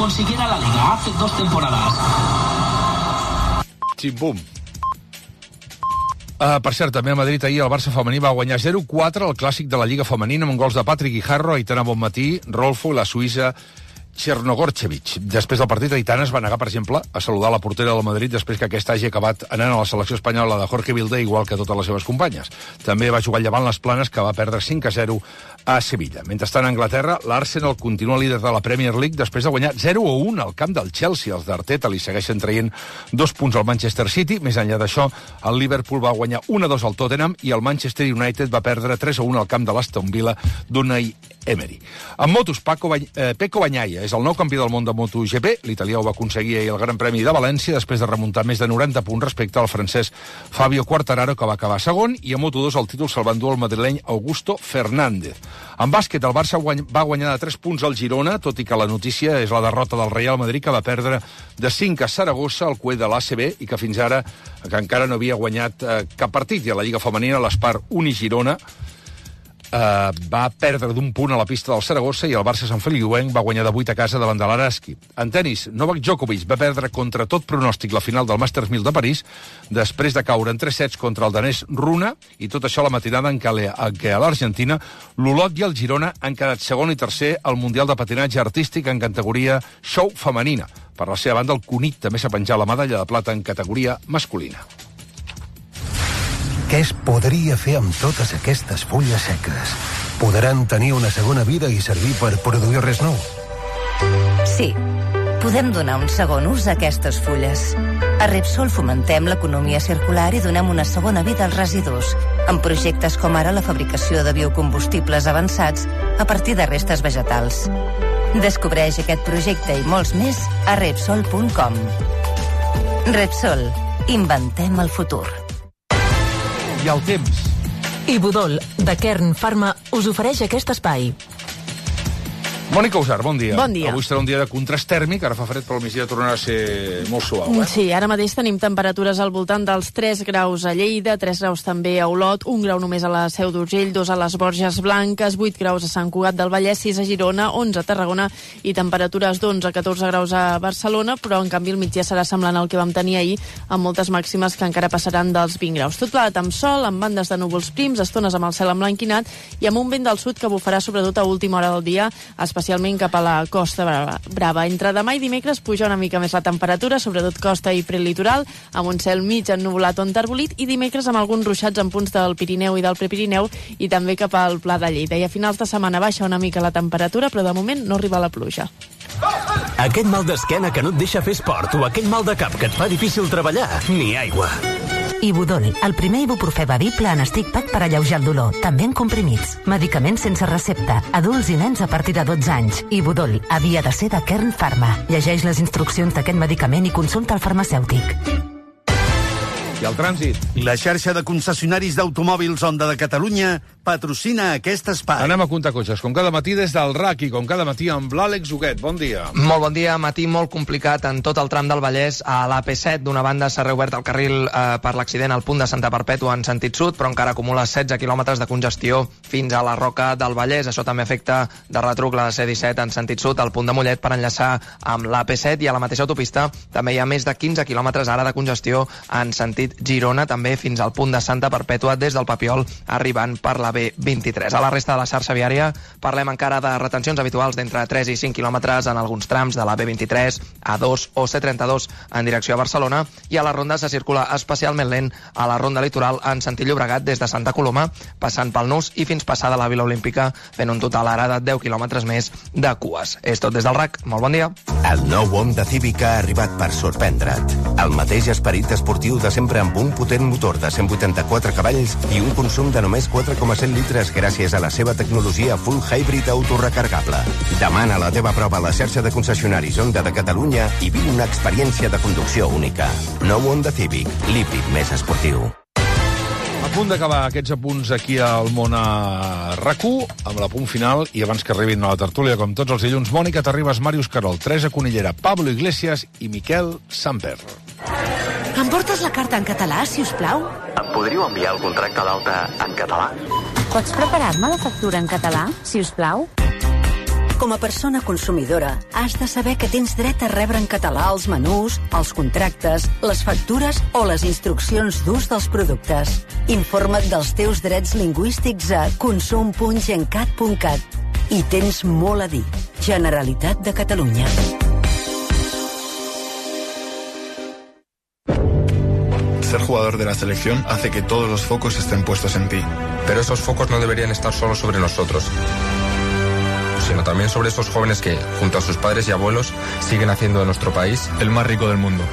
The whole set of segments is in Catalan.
consiguiera la Liga hace 2 temporadas. Ximpum. Per cert, també a Madrid ahir el Barça femení va guanyar 0-4 el clàssic de la Lliga femenina amb gols de Patrick Guijarro, Aitana Bonmatí, Rolfo i la suïssa Chernogorchevich. Després del partit, Aitana es va negar, per exemple, a saludar la portera del Madrid després que aquesta hagi acabat anant a la selecció espanyola de Jorge Vilda, igual que totes les seves companyes. També va jugar llevant les Planes, que va perdre 5-0 a Sevilla. Mentrestant, a Anglaterra, l'Arsenal continua líder de la Premier League després de guanyar 0-1 al camp del Chelsea. Els d'Arteta li segueixen traient 2 punts al Manchester City. Més enllà d'això, el Liverpool va guanyar 1-2 al Tottenham i el Manchester United va perdre 3-1 al camp de l'Aston Villa d'Unai Emery. En motos, Pecco Bagnaia és el nou campió del món de MotoGP. L'italià ho va aconseguir ahir al Gran Premi de València després de remuntar més de 90 punts respecte al francès Fabio Quartararo, que va acabar segon, i a Moto2 el títol se'l va endur el madrileny Augusto Fernández. En bàsquet, el Barça va guanyar de 3 punts al Girona, tot i que la notícia és la derrota del Real Madrid, que va perdre de 5 a Saragossa, al cué de l'ACB, i que fins ara que encara no havia guanyat cap partit. I a la Lliga Femenina, l'Espar Uni-Girona va perdre d'un punt a la pista del Saragossa i el Barça Sant Feliuenc va guanyar de 8 a casa davant de l'Araski. En tenis, Novak Djokovic va perdre contra tot pronòstic la final del Masters 1000 de París després de caure en 3 sets contra el danès Rune, i tot això a la matinada en què a l'Argentina l'Olot i el Girona han quedat segon i tercer al Mundial de Patinatge Artístic en categoria show femenina. Per la seva banda, el Cunit també s'ha penjat la medalla de plata en categoria masculina. Què es podria fer amb totes aquestes fulles seques? Podran tenir una segona vida i servir per produir res nou? Sí, podem donar un segon ús a aquestes fulles. A Repsol fomentem l'economia circular i donem una segona vida als residus, amb projectes com ara la fabricació de biocombustibles avançats a partir de restes vegetals. Descobreix aquest projecte i molts més a Repsol.com. Repsol. Inventem el futur. I el temps. Ibudol, de Kern Pharma, us ofereix aquest espai. Mònica Usar, bon dia. Bon dia. Avui serà un dia de contrast tèrmic, ara fa fred, però al migdia tornarà a ser molt suau. Sí, ara mateix tenim temperatures al voltant dels 3 graus a Lleida, 3 graus també a Olot, 1 grau només a la Seu d'Urgell, 2 a les Borges Blanques, 8 graus a Sant Cugat del Vallès, 6 a Girona, 11 a Tarragona i temperatures d'11 a 14 graus a Barcelona, però en canvi el migdia serà semblant al que vam tenir ahir, amb moltes màximes que encara passaran dels 20 graus. Tot plat amb sol, amb bandes de núvols prims, estones amb el cel emblanquinat i amb un vent del sud que bufarà sobretot a última hora del dia, especialment cap a la Costa Brava. Entre demà i dimecres puja una mica més la temperatura, sobretot costa i prelitoral, amb un cel mig ennuvolat o enterbolit, i dimecres amb alguns ruixats en punts del Pirineu i del Prepirineu i també cap al Pla de Lleida. I a finals de setmana baixa una mica la temperatura, però de moment no arriba la pluja. Aquest mal d'esquena que no et deixa fer esport o aquell mal de cap que et fa difícil treballar, ni aigua. Ibudol, el primer ibuprofè bevible en stick pack per alleujar el dolor, també en comprimits. Medicaments sense recepta, adults i nens a partir de 12 anys. Ibudol havia de ser de Kern Pharma. Llegeix les instruccions d'aquest medicament i consulta el farmacèutic. I el trànsit. La xarxa de concessionaris d'automòbils Honda de Catalunya patrocina aquest espai. Anem a comptar cotxes, com cada matí des del RAC i com cada matí amb l'Àlex Huguet. Bon dia. Molt bon dia. Matí molt complicat en tot el tram del Vallès. A l'AP7, d'una banda, s'ha reobert el carril per l'accident al punt de Santa Perpètua en sentit sud, però encara acumula 16 quilòmetres de congestió fins a la Roca del Vallès. Això també afecta de retruc la C-17 en sentit sud, al punt de Mollet, per enllaçar amb l'AP7, i a la mateixa autopista també hi ha més de 15 quilòmetres ara de congestió en sentit Girona, també fins al punt de Santa Perpètua des del Papiol, arribant per la B23. A la resta de la xarxa viària parlem encara de retencions habituals d'entre 3 i 5 quilòmetres en alguns trams de la B23, A2 o C32 en direcció a Barcelona, i a la ronda se circula especialment lent a la ronda litoral en sentit Llobregat des de Santa Coloma, passant pel Nus i fins passada la Vila Olímpica, fent un total ara de 10 quilòmetres més de cues. És tot des del RAC. Molt bon dia. El nou Honda Civic ha arribat per sorprendre't. El mateix esperit esportiu de sempre amb un potent motor de 184 cavalls i un consum de només 4,7 litres gràcies a la seva tecnologia full hybrid autorecargable. Demana la teva prova a la xarxa de concessionaris Honda de Catalunya i viu una experiència de conducció única. Nou Honda Civic, l'híbrid més esportiu. A punt d'acabar aquests apunts aquí al món a RAC1, amb l'apunt final, i abans que arribin a la tertúlia, com tots els dilluns, Mònica Terribas, Màrius Carol, Teresa Conillera, Pablo Iglesias i Miquel Samper. Em portes la carta en català, si us plau? Em podríeu enviar el contracte d'alta en català? Pots preparar-me la factura en català, si us plau? Com a persona consumidora, has de saber que tens dret a rebre en català els menús, els contractes, les factures o les instruccions d'ús dels productes. Informa't dels teus drets lingüístics a consum.gencat.cat. I tens molt a dir. Generalitat de Catalunya. Ser jugador de la selección hace que todos los focos estén puestos en ti. Pero esos focos no deberían estar solo sobre nosotros, sino también sobre esos jóvenes que, junto a sus padres y abuelos, siguen haciendo de nuestro país el más rico del mundo.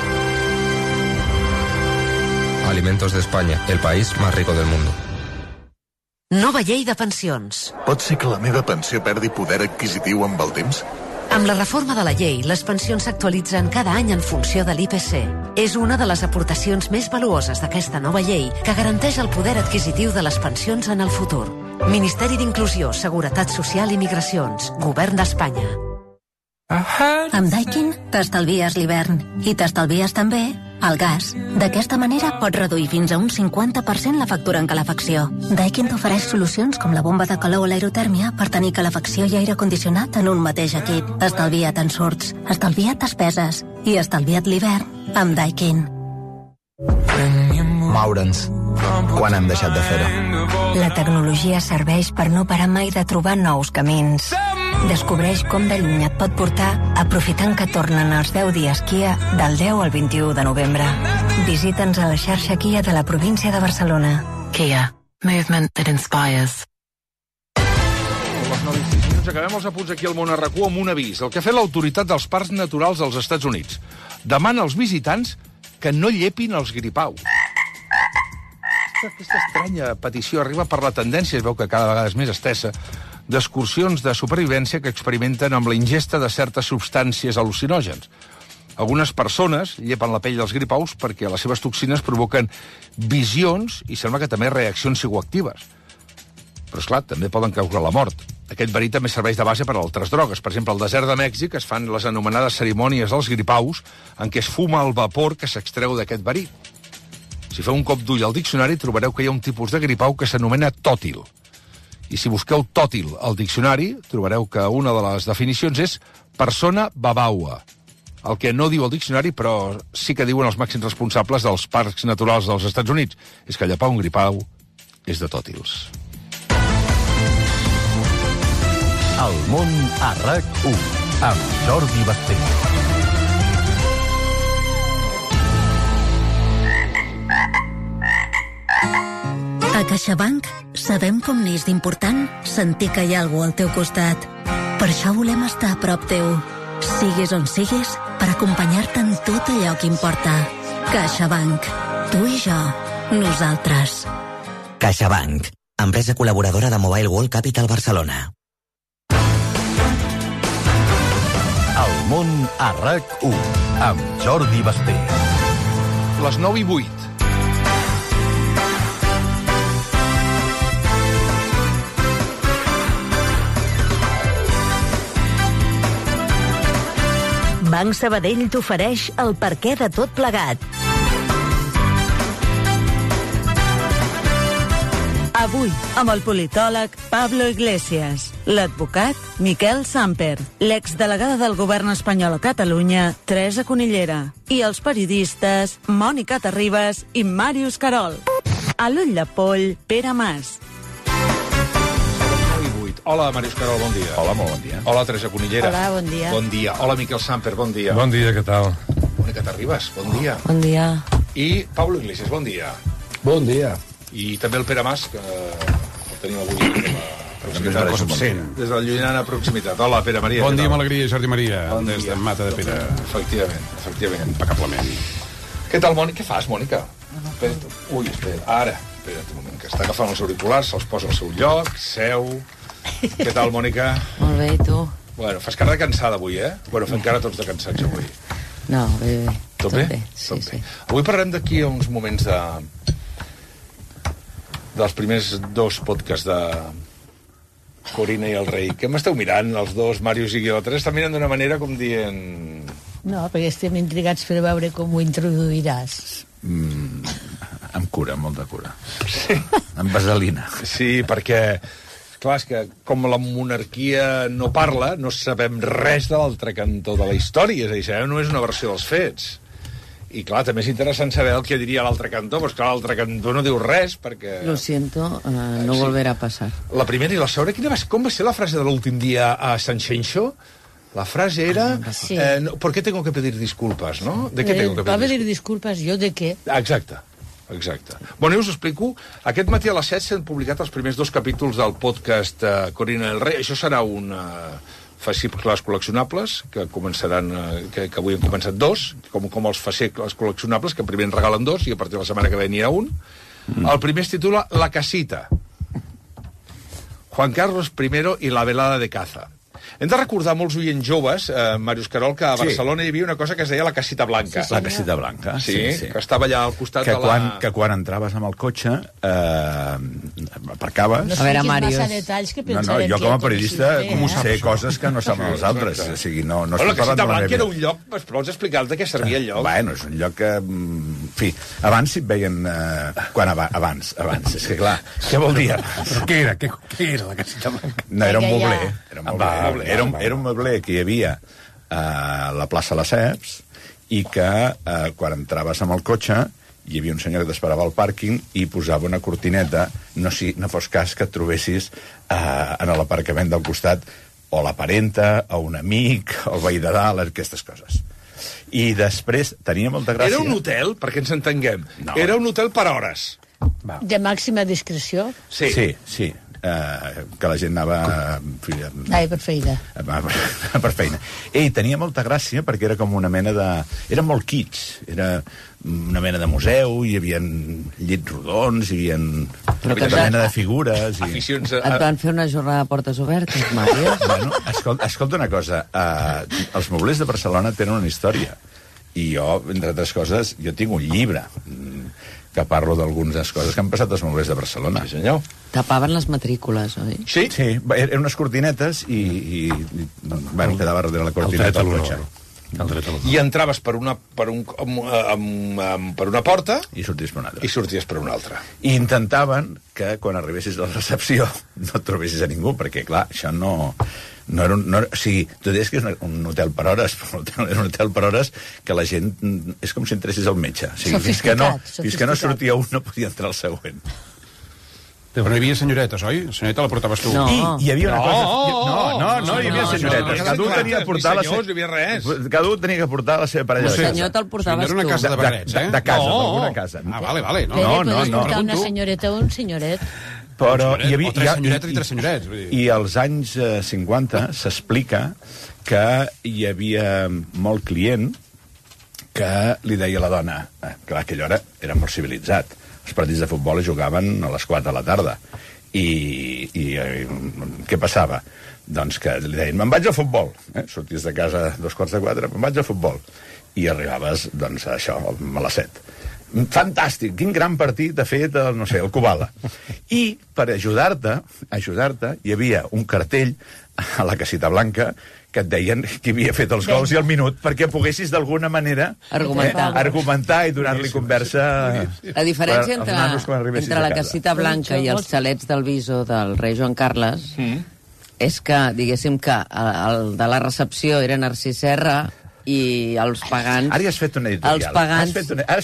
Alimentos de España, el país más rico del mundo. Nova llei de pensions. Pot ser que la meva pensió perdi poder adquisitiu amb el temps? Amb la reforma de la llei, les pensions s'actualitzen cada any en funció de l'IPC. És una de les aportacions més valuoses d'aquesta nova llei que garanteix el poder adquisitiu de les pensions en el futur. Ministeri d'Inclusió, Seguretat Social i Migracions. Govern d'Espanya. Amb Daikin t'estalvies l'hivern i t'estalvies també el gas. D'aquesta manera pots reduir fins a un 50% la factura en calefacció. Daikin t'ofereix solucions com la bomba de calor o l'aerotèrmia per tenir calefacció i aire condicionat en un mateix equip. Estalvia't en surts, estalvia't despeses i estalvia't l'hivern amb Daikin. Moure'ns. Quan hem deixat de fer-ho? La tecnologia serveix per no parar mai de trobar nous camins. Descobreix com de lluny et pot portar aprofitant que tornen els 10 dies Kia del 10 al 21 de novembre. Visita'ns a la xarxa Kia de la província de Barcelona. Kia. Movement that inspires. Acabem els apunts aquí al Món a RAC1 amb un avís. El que ha fet l'autoritat dels parcs naturals als Estats Units. Demana als visitants que no llepin els gripaus. Aquesta estranya petició arriba per la tendència, es veu que cada vegada és més estesa, d'excursions de supervivència que experimenten amb la ingesta de certes substàncies al·lucinògens. Algunes persones llepen la pell dels gripaus perquè les seves toxines provoquen visions i sembla que també reaccions psicoactives. Però, esclar, també poden causar la mort. Aquest verí també serveix de base per a altres drogues. Per exemple, al desert de Mèxic es fan les anomenades cerimònies dels gripaus en què es fuma el vapor que s'extreu d'aquest verí. Si feu un cop d'ull al diccionari trobareu que hi ha un tipus de gripau que s'anomena tòtil. I si busqueu tòtil al diccionari trobareu que una de les definicions és persona babaua. El que no diu el diccionari, però sí que diuen els màxims responsables dels parcs naturals dels Estats Units, és que llepar un gripau és de tòtils. El món a RAC1 amb Jordi Basté. A CaixaBank sabem com n'és d'important sentir que hi ha algú al teu costat. Per això volem estar a prop teu, siguis on siguis, per acompanyar-te en tot allò que importa. CaixaBank. Tu i jo. Nosaltres. CaixaBank. Empresa col·laboradora de Mobile World Capital Barcelona. El món a RAC1 amb Jordi Basté. Les 9:08. Banc Sabadell t'ofereix el perquè de tot plegat. Avui, amb el politòleg Pablo Iglesias, l'advocat Miquel Samper, l'exdelegada del govern espanyol a Catalunya, Teresa Conillera, i els periodistes Mònica Terribas i Màrius Carol. A l'ull de poll, Pere Mas. Hola, Màrius Carol, bon dia. Hola, molt bon dia. Hola, Teresa Conillera. Hola, bon dia. Bon dia. Hola, Miquel Samper, bon dia. Bon dia, què tal? Mònica Terribas, bon dia. Bon dia. I Pablo Iglesias, bon dia. Bon dia. I també el Pere Mas, que el tenim avui a proximitat, com sempre, des de la llunyana proximitat. Hola, Pere Maria. Bon dia amb alegria, Jordi Maria, bon des de Mata de Pere. Efectivament. Impecablement. Què tal, Mònica? Què fas, Mònica? Ui, espera, ara. Espera't un moment, que està agafant els auriculars, se'ls posa al seu lloc, seu... Què tal, Mònica? Molt bé, i tu? Bueno, fas cara de cansada avui, eh? Bueno, fem cara tots de cansats avui. No, bé. Tot bé? Sí, sí. Avui parlem d'aquí a uns moments dels primers 2 podcasts de Corina i el rei. Què m'esteu mirant, els dos, Màrius i jo? Estan mirant d'una manera com dient... No, perquè estem intrigats per veure com ho introduiràs. Amb cura, molt de cura. Sí. Amb vaselina. Sí, perquè... Clar, és que com la monarquia no parla, no sabem res de l'altre cantó de la història, és a dir, sabem només una versió dels fets. I clar, també és interessant saber el que diria l'altre cantó, però clar, l'altre cantó no diu res, perquè... Lo siento, no volverá a pasar. La primera i la segona, com va ser la frase de l'últim dia a Sanxenxo? La frase era, Sí. ¿por qué tengo que pedir disculpas, no? ¿De qué tengo que Va a pedir pedir disculpas, ¿yo de qué? Exacte. Bueno, jo us explico. Aquest matí a les 7 s'han publicat els primers 2 capítols del podcast Corina del Rey. Això serà un fascicles col·leccionables que començaran, que avui han començat 2, com els fascicles col·leccionables, que primer en regalen 2 i a partir de la setmana que ve n'hi ha un. El primer es titula La casita. Juan Carlos I i la velada de caza. Hem de recordar molts oients joves, Màrius Carol, que a Barcelona hi havia una cosa que es deia la casita blanca. La casita blanca, sí. Que estava allà al costat de la... Que quan entraves amb el cotxe, aparcaves... No expliquis massa detalls que pensarem... jo com a periodista sé coses que no saben els altres. O sigui, no la casita blanca era un lloc... Vols explicar de què servia el lloc? Bueno, és un lloc que... En fi, abans si et veien... Abans. És que clar, què vol dir? Què era la casita blanca? No, era un mobler. Era un mobler que hi havia a la plaça Lesseps i que quan entraves amb el cotxe hi havia un senyor que t'esperava al pàrquing i posava una cortineta, no fos cas que et trobessis en l'aparcament del costat o la parenta, o un amic, o el veí de dalt, aquestes coses. I després tenia molta gràcia... Era un hotel, perquè ens entenguem. No. Era un hotel per hores. De màxima discreció? Sí. Que la gent anava... Per feina. Per feina. I tenia molta gràcia perquè era com una mena de... Era molt kitsch. Era una mena de museu, hi havia llits rodons, hi havia tota mena de figures... Et van fer una jornada de portes obertes, Mario? Bueno, escolta una cosa. Els moblers de Barcelona tenen una història. I jo, entre altres coses, jo tinc un llibre que parlo d'algunes coses que han passat als moblers de Barcelona. Sí, senyor. Tapaven les matrícules, oi? Sí, eren unes cortinetes i quedava darrere la cortineta del cotxe. I entraves per una porta... I sorties per una altra. I sorties per una altra. I intentaven que, quan arribessis a la recepció, no et trobessis a ningú, perquè, clar, això no era o sigui, tu deies que és un hotel per hores, però era un hotel per hores que la gent... És com si entressis al metge. O sigui, fins que no sortia un, no podia entrar el següent. Però no hi havia senyoretes, oi? La senyoreta la portaves tu. No. I hi havia una cosa... No hi havia senyoretes. Cada un tenia que portar Cada un tenia que portar la seva parella. El senyor te'l portaves tu. Era una casa de barrets, De casa, d'alguna casa. Vale. Puedes portar una senyoreta o un senyoret. Però hi havia... O tres senyoretes i tres senyorets. I als anys 50 s'explica que hi havia molt client que li deia a la dona... Clar, aquella hora era molt civilitzat. Els partits de futbol es jugaven a les 4 de la tarda. I què passava? Doncs que li deien, me'n vaig al futbol. Sorties de casa a 3:45, me'n vaig al futbol. I arribaves, doncs, a això, a les 7. Fantàstic, quin gran partit ha fet el Kubala. I per ajudar-te, hi havia un cartell a la casita blanca que et deien qui havia fet els gols i el minut, perquè poguessis d'alguna manera argumentar i donar-li conversa. La diferència entre la casita blanca i els xalets del Viso del rei Joan Carles és que, diguéssim que el de la recepció era Narcís Serra i els pagans... Ara has fet una editorial. Els pagans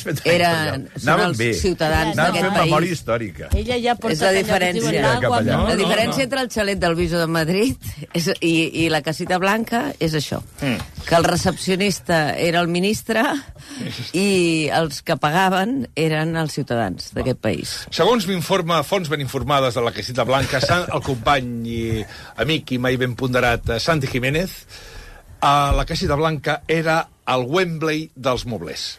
són els ciutadans d'aquest país. Memòria històrica. Ella ja porta la diferència. La diferència entre el xalet del Viso de Madrid i la casita blanca és això. Que el recepcionista era el ministre i els que pagaven eren els ciutadans d'aquest país. Segons m'informa fonts ben informades de la casita blanca, el company i amic i mai ben ponderat Santi Jiménez, la casita blanca era el Wembley dels moblers.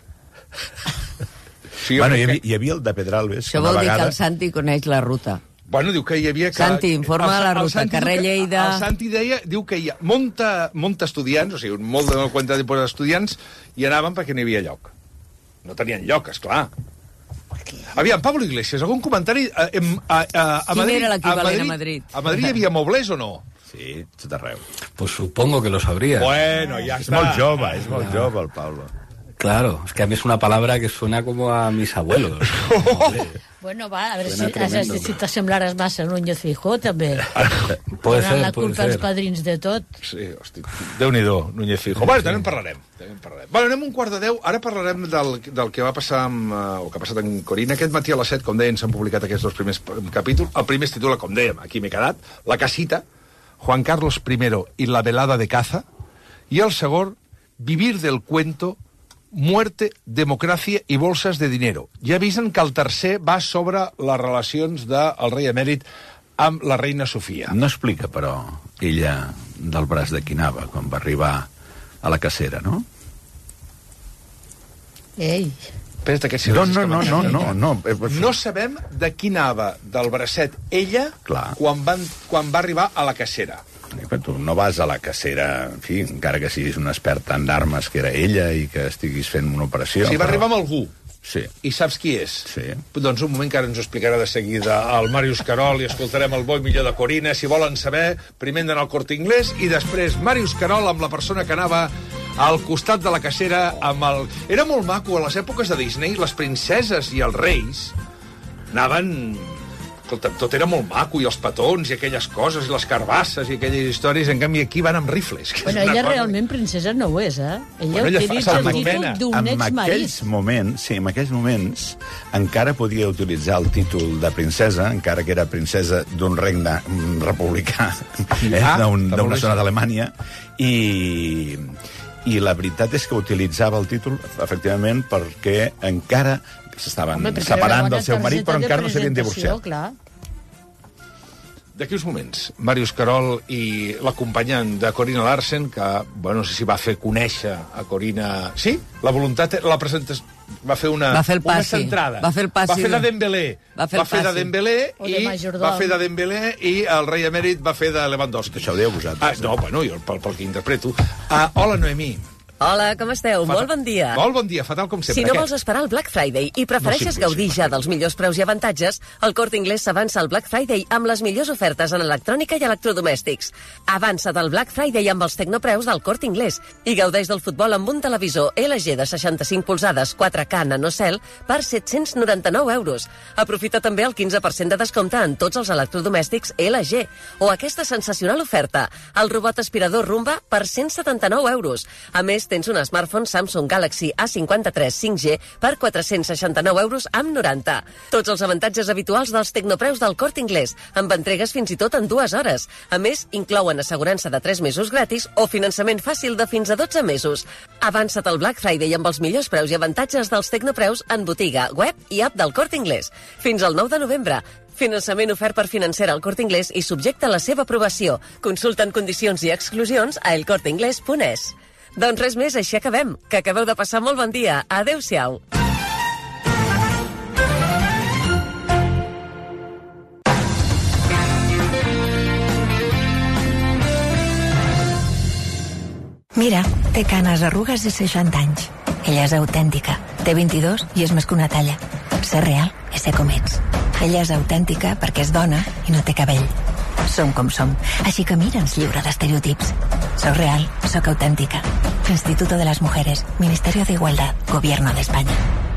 Bueno, hi havia el de Pedralbes. Això vol dir que el Santi coneix la ruta. Bueno, diu que hi havia... Santi, informa de la ruta, carrer Lleida... El Santi diu que hi ha molta estudiants, o sigui, molt de quantitat d'estudiants, i anaven perquè no hi havia lloc. No tenien lloc, esclar. Aviam, Pablo Iglesias, algun comentari? Quin era l'equivalent a Madrid? A Madrid hi havia moblers o no? Sí, tot arreu. Pues supongo que lo sabría. Bueno, ya está. Es muy jove el Pablo. Claro, es que a mí es una palabra que suena como a mis abuelos. Bueno, va, a ver si t'assemblares massa a Núñez Feijóo, també. Puede ser, la culpa als padrins de tot. Sí, hosti, Déu-n'hi-do, Núñez Feijóo. Bueno, també en parlarem. Bueno, anem un 9:15. Ara parlarem del que va passar o que ha passat en Corina. Aquest matí a les 7, com deien, s'han publicat aquests dos primers capítols. El primer es titula, com dèiem, aquí m'he quedat, La casita, Juan Carlos I y la velada de caza, i el segon, Vivir del cuento, Muerte, democràcia i bolses de dinero. Ja avisen que el tercer va sobre les relacions del rei emèrit amb la reina Sofia. No explica, però, ella del braç de qui anava quan va arribar a la cacera, no? Ei. No. No sabem de qui anava del bracet ella quan va arribar a la cacera. Però tu no vas a la cacera, en fi, encara que siguis un expert en d'armes, que era ella, i que estiguis fent una operació. Sí, va arribar amb algú. Sí. I saps qui és? Sí. Doncs un moment que ara ens ho explicarà de seguida el Màrius Carol i escoltarem el bo i millor de Corina. Si volen saber, primer hem d'anar al Corte Inglés i després Màrius Carol amb la persona que anava al costat de la cacera amb el... Era molt maco, a les èpoques de Disney, les princeses i els reis anaven... Tot era molt maco, i els petons, i aquelles coses, i les carbasses, i aquelles històries. En canvi, aquí van amb rifles. Bueno, ella realment princesa no ho és, eh? Ella utilitza el títol d'un exmarit. En aquells moments, encara podia utilitzar el títol de princesa, encara que era princesa d'un regne republicà, d'una zona d'Alemanya, i la veritat és que utilitzava el títol, efectivament, perquè encara s'estaven separant del seu marit, però encara no s'havien divorciat. D'aquí uns moments, Màrius Carol i l'acompanyant de Corina Larsen, que, bueno, no sé si va fer conèixer a Corina... Sí? La voluntat... La presentació... Va fer una centrada. Va fer el passi. Va fer de Dembélé. Va fer de Dembélé i el rei emèrit va fer de Lewandowski. Això ho dèieu vosaltres. No, bueno, jo pel que interpreto. Hola, Noemí. Hola, com esteu? Molt bon dia. Molt bon dia, fatal com sempre. Si no vols esperar el Black Friday i prefereixes gaudir ja dels millors preus i avantatges, el Corte Inglés s'avança al Black Friday amb les millors ofertes en electrònica i electrodomèstics. Avança't al Black Friday amb els tecnopreus del Corte Inglés i gaudeix del futbol amb un televisor LG de 65 polzades 4K NanoCell per 799 euros. Aprofita també el 15% de descompte en tots els electrodomèstics LG. O aquesta sensacional oferta, el robot aspirador Roomba per 179 euros. A més, tens un smartphone Samsung Galaxy A53 5G per 469 euros amb 90. Tots els avantatges habituals dels tecnopreus del Corte Inglés, amb entregues fins i tot en 2 hores. A més, inclouen assegurança de 3 mesos gratis o finançament fàcil de fins a 12 mesos. Avança't al Black Friday amb els millors preus i avantatges dels tecnopreus en botiga, web i app del Corte Inglés. Fins al 9 de novembre. Finançament ofert per financera al Corte Inglés i subjecte a la seva aprovació. Consulta en condicions i exclusions a elcorteinglés.es. Doncs res més, així acabem. Que acabeu de passar molt bon dia. Adéu-siau. Mira, té canes, arrugues i 60 anys. Ella és autèntica. Té 22 i és més que una talla. Ser real és ser com ets. Ella és autèntica perquè és dona i no té cabell. Som com som, així que mira'ns lliure d'estereotips. Soc real, soc autèntica. Instituto de las Mujeres, Ministerio de Igualdad, Gobierno de España.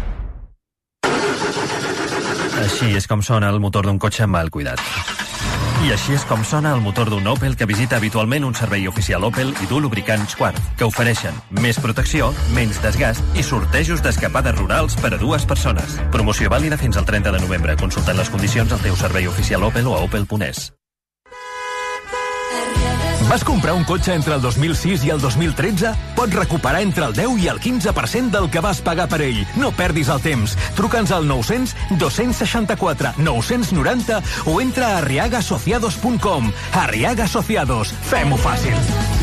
Així és com sona el motor d'un cotxe mal cuidat. I així és com sona el motor d'un Opel que visita habitualment un servei oficial Opel i du lubricants Quart, que ofereixen més protecció, menys desgast i sortejos d'escapades rurals per a 2 persones. Promoció vàlida fins al 30 de novembre. Consultant les condicions al teu servei oficial Opel o a opel.es. Vas comprar un cotxe entre el 2006 i el 2013? Pots recuperar entre el 10 i el 15% del que vas pagar per ell. No perdis el temps. Truca'ns al 900 264 990 o entra a arriagasociados.com. Arriaga Asociados. Fem-ho fàcil.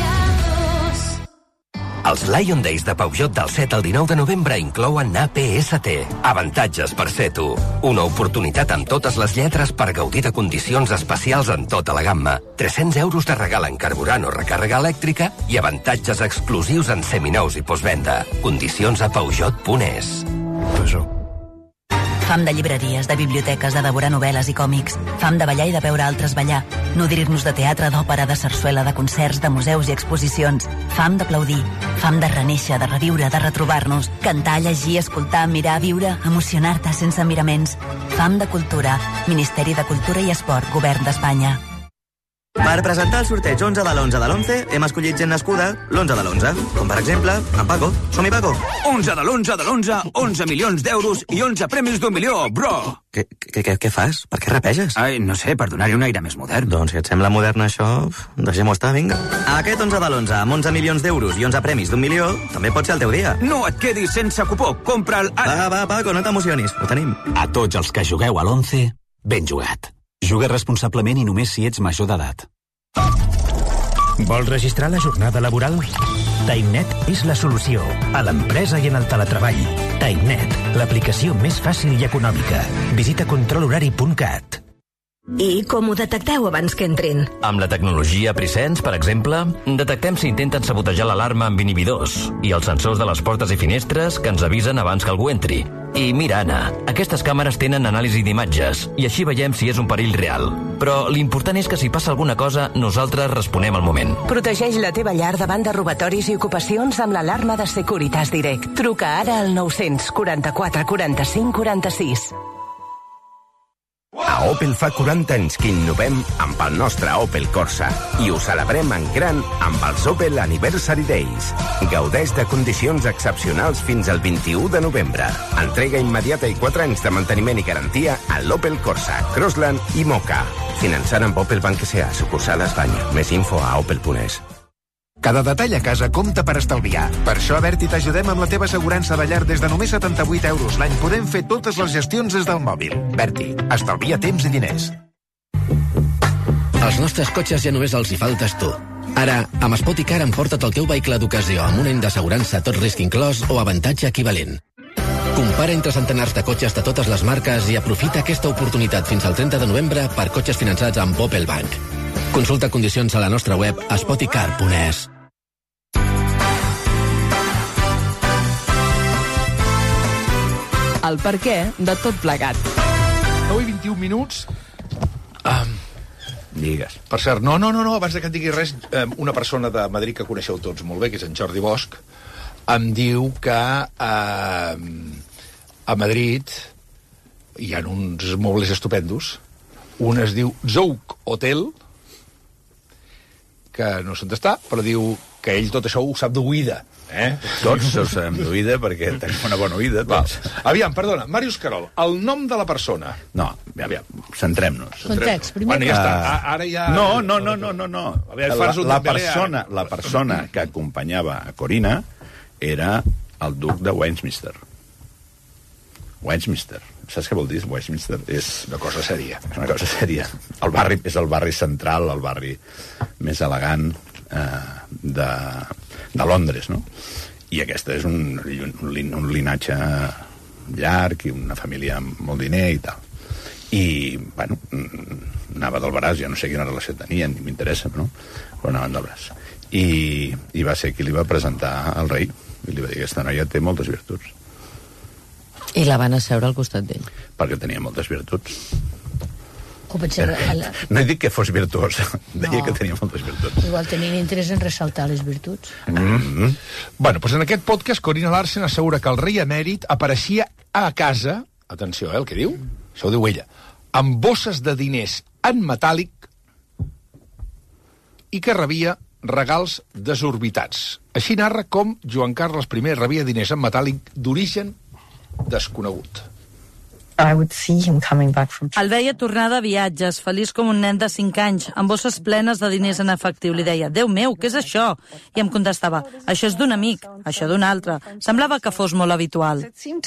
Els Lion Days de Peugeot del 7 al 19 de novembre inclouen APST. Avantatges per ser tu. Una oportunitat amb totes les lletres per gaudir de condicions especials en tota la gamma. 300 euros de regal en carburant o recàrrega elèctrica i avantatges exclusius en seminous i postvenda. Condicions a Peugeot.es. Fam de llibreries, de biblioteques, de devorar novel·les i còmics. Fam de ballar i de veure altres ballar. Nodrir-nos de teatre, d'òpera, de sarsuela, de concerts, de museus i exposicions. Fam d'aplaudir. Fam de renéixer, de reviure, de retrobar-nos. Cantar, llegir, escoltar, mirar, viure, emocionar-te sense miraments. Fam de cultura. Ministeri de Cultura i Esport, Govern d'Espanya. Per presentar el sorteig 11 de l'11 de l'11 hem escollit gent nascuda l'11 de l'11, com per exemple en Paco. Som-hi, Paco? 11 de l'11 de l'11, 11 milions d'euros i 11 premis d'1 milió, bro! Què fas? Per què rapeges? Ai, no sé, per donar-hi un aire més modern. Doncs si et sembla modern això, deixem-ho estar, vinga. Aquest 11 de l'11, amb 11 milions d'euros i 11 premis d'1 milió, també pot ser el teu dia. No et quedis sense cupó, compra'l ara! Va, Paco, no t'emocionis, ho tenim. A tots els que jugueu a l'11, ben jugat. Juga responsablement i només si ets major d'edat. Vols registrar la jornada laboral? TimeNet és la solució a l'empresa i en el teletreball. TimeNet, l'aplicació més fàcil i econòmica. Visita controlhorari.cat. I com ho detecteu abans que entrin? Amb la tecnologia Presence, per exemple, detectem si intenten sabotejar l'alarma amb inhibidors i els sensors de les portes i finestres que ens avisen abans que algú entri. I mira, Anna, aquestes càmeres tenen anàlisi d'imatges i així veiem si és un perill real. Però l'important és que si passa alguna cosa, nosaltres responem al moment. Protegeix la teva llar davant de robatoris i ocupacions amb l'alarma de Securitas Direct. Truca ara al 944 45 46. A Opel fa 40 anys que innovem amb el nostre Opel Corsa i ho celebrem en gran amb els Opel Anniversary Days. Gaudeix de condicions excepcionals fins al 21 de novembre. Entrega immediata i 4 anys de manteniment i garantia a l'Opel Corsa, Crossland i Moka. Finançant amb Opel Banc S.A., sucursal a Espanya. Més info a opel.es. Cada detall a casa compta per estalviar. Per això a Berti t'ajudem amb la teva assegurança de llar des de només 78 euros l'any. Podem fer totes les gestions des del mòbil. Berti, estalvia temps i diners. Als nostres cotxes ja només els hi faltes tu. Ara, amb Spoticar emporta't el teu vehicle d'ocasió amb un any d'assegurança tot risc inclòs o avantatge equivalent. Compara entre centenars de cotxes de totes les marques i aprofita aquesta oportunitat fins al 30 de novembre per cotxes finançats amb Opel Bank. Consulta condicions a la nostra web a spoticar.es. El per què de tot plegat. 9 i 21 minuts. Digues. Per cert, no, abans que et digui res, una persona de Madrid que coneixeu tots molt bé, que és en Jordi Bosch, em diu que a Madrid hi ha uns mobles estupendos. Un es diu Zouk Hotel, que no sé on està, però diu que ell tot això ho sap d'oïda. Tots ho sabem d'oïda perquè tenim una bona oïda. Aviam, perdona, Màrius Carol, el nom de la persona. No, aviam, centrem-nos. Context, primer. Bueno, ja està, ara ja... No. La persona que acompanyava a Corina era el duc de Westminster. Westminster. Saps què vol dir Westminster? És una cosa sèria. És una cosa sèria. El barri és el barri central, el barri més elegant de Londres, no? I aquesta és un linatge llarg i una família amb molt diner i tal. I, bueno, anava del braç, ja no sé quina relació tenien, ni m'interessa, no? Però anaven del braç. I va ser qui li va presentar al rei. I li va dir, aquesta noia té moltes virtuts. I la van asseure al costat d'ell. Perquè tenia moltes virtuts. No he dit que fos virtuós, deia que tenia moltes virtuts. Igual tenien interès en ressaltar les virtuts. Bueno, doncs en aquest podcast Corina Larsen assegura que el rei emèrit apareixia a casa, atenció, el que diu, això ho diu ella, amb bosses de diners en metàl·lic i que rebia regals desorbitats. Així narra com Joan Carles I rebia diners en metàl·lic d'origen desconegut. El veia tornar de viatges, feliç com un nen de 5 anys, amb bosses plenes de diners en efectiu. Li deia, Déu meu, què és això? I em contestava, això és d'un amic, això d'un altre. Semblava que fos molt habitual.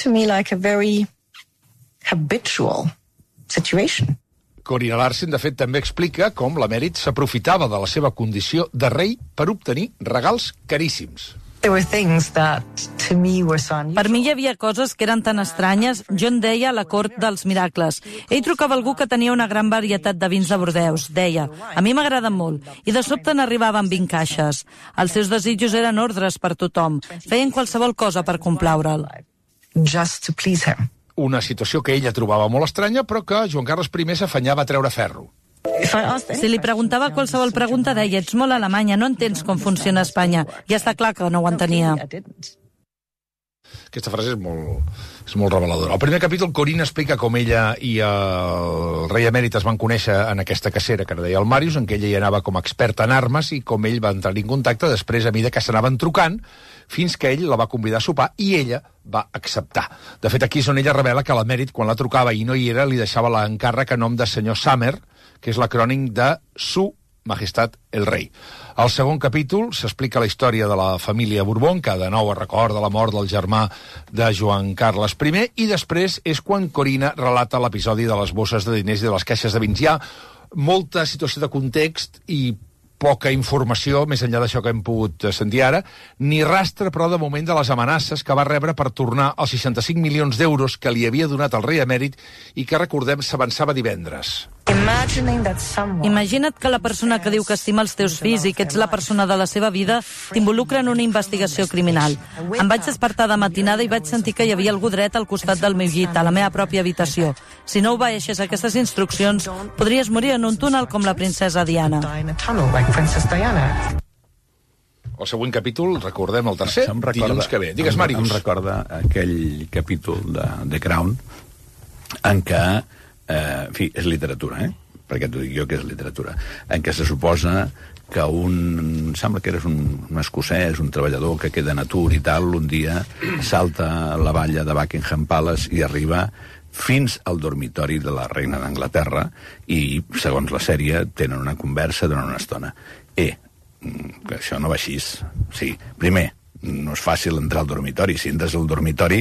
Corina Larsen, de fet, també explica com l'emèrit s'aprofitava de la seva condició de rei per obtenir regals caríssims. Per mi hi havia coses que eren tan estranyes. Jo en deia la cort dels miracles. Ell trucava algú que tenia una gran varietat de vins de Bordeus. Deia, a mi m'agraden molt. I de sobte n'arribaven 20 caixes. Els seus desitjos eren ordres per tothom. Feien qualsevol cosa per complaure'l. una situació que ella trobava molt estranya, però que Joan Carles I s'afanyava a treure ferro. Si li preguntava qualsevol pregunta, deia, ets molt alemanya, no entens com funciona Espanya. Ja està clar que no ho entenia. Aquesta frase és molt reveladora. Al primer capítol, Corina explica com ella i el rei emèrit es van conèixer en aquesta cacera que deia el Màrius, en què ella hi anava com a experta en armes i com ell va entrar en contacte després a mida que s'anaven trucant, fins que ell la va convidar a sopar i ella va acceptar. De fet, aquí és on ella revela que l'emèrit, quan la trucava i no hi era, li deixava l'encàrrec a nom de senyor Summer, que és l'acrònim de Su Majestat el Rei. Al segon capítol s'explica la història de la família Borbón, que de nou es recorda la mort del germà de Joan Carles I, i després és quan Corina relata l'episodi de les bosses de diners i de les caixes de vins. Hi ha molta situació de context i poca informació, més enllà d'això que hem pogut sentir ara, ni rastre, però, de moment, de les amenaces que va rebre per tornar els 65 milions d'euros que li havia donat el rei emèrit i que, recordem, s'avançava divendres. Imagina't que la persona que diu que estima els teus fills i que ets la persona de la seva vida t'involucra en una investigació criminal. Em vaig despertar de matinada i vaig sentir que hi havia algú dret al costat del meu llit, a la meva pròpia habitació. Si no obeeixes aquestes instruccions, podries morir en un túnel com la princesa Diana. El següent capítol, recordem el tercer, dilluns que ve. Digues, Màrius. Em recorda aquell capítol de The Crown en què, en fi, és literatura, perquè t'ho dic jo que és literatura, en què se suposa que sembla que eres un escocès, un treballador que queda en atur i tal, un dia salta a la valla de Buckingham Palace i arriba fins al dormitori de la reina d'Anglaterra i, segons la sèrie, tenen una conversa durant una estona. Que això no va així. Sí, primer, no és fàcil entrar al dormitori. Si entres al dormitori,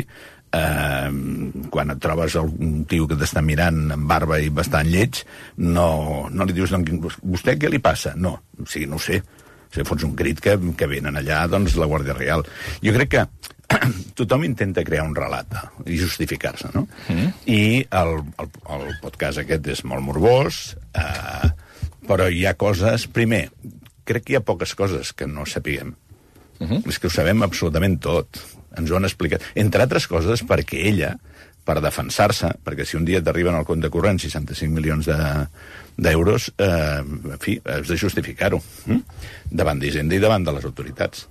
quan et trobes un tio que t'està mirant amb barba i bastant lleig, no li dius, vostè què li passa? No, o sigui, no ho sé. Si fots un crit que venen allà, doncs, la Guàrdia Real. Jo crec que tothom intenta crear un relat i justificar-se, no? I el podcast aquest és molt morbós, però hi ha coses... Primer, crec que hi ha poques coses que no sapiguem. És que ho sabem absolutament tot. Ens ho han explicat. Entre altres coses perquè ella, per defensar-se, perquè si un dia t'arriben al compte corrent 65 milions d'euros, en fi, has de justificar-ho davant d'Hisenda i davant de les autoritats.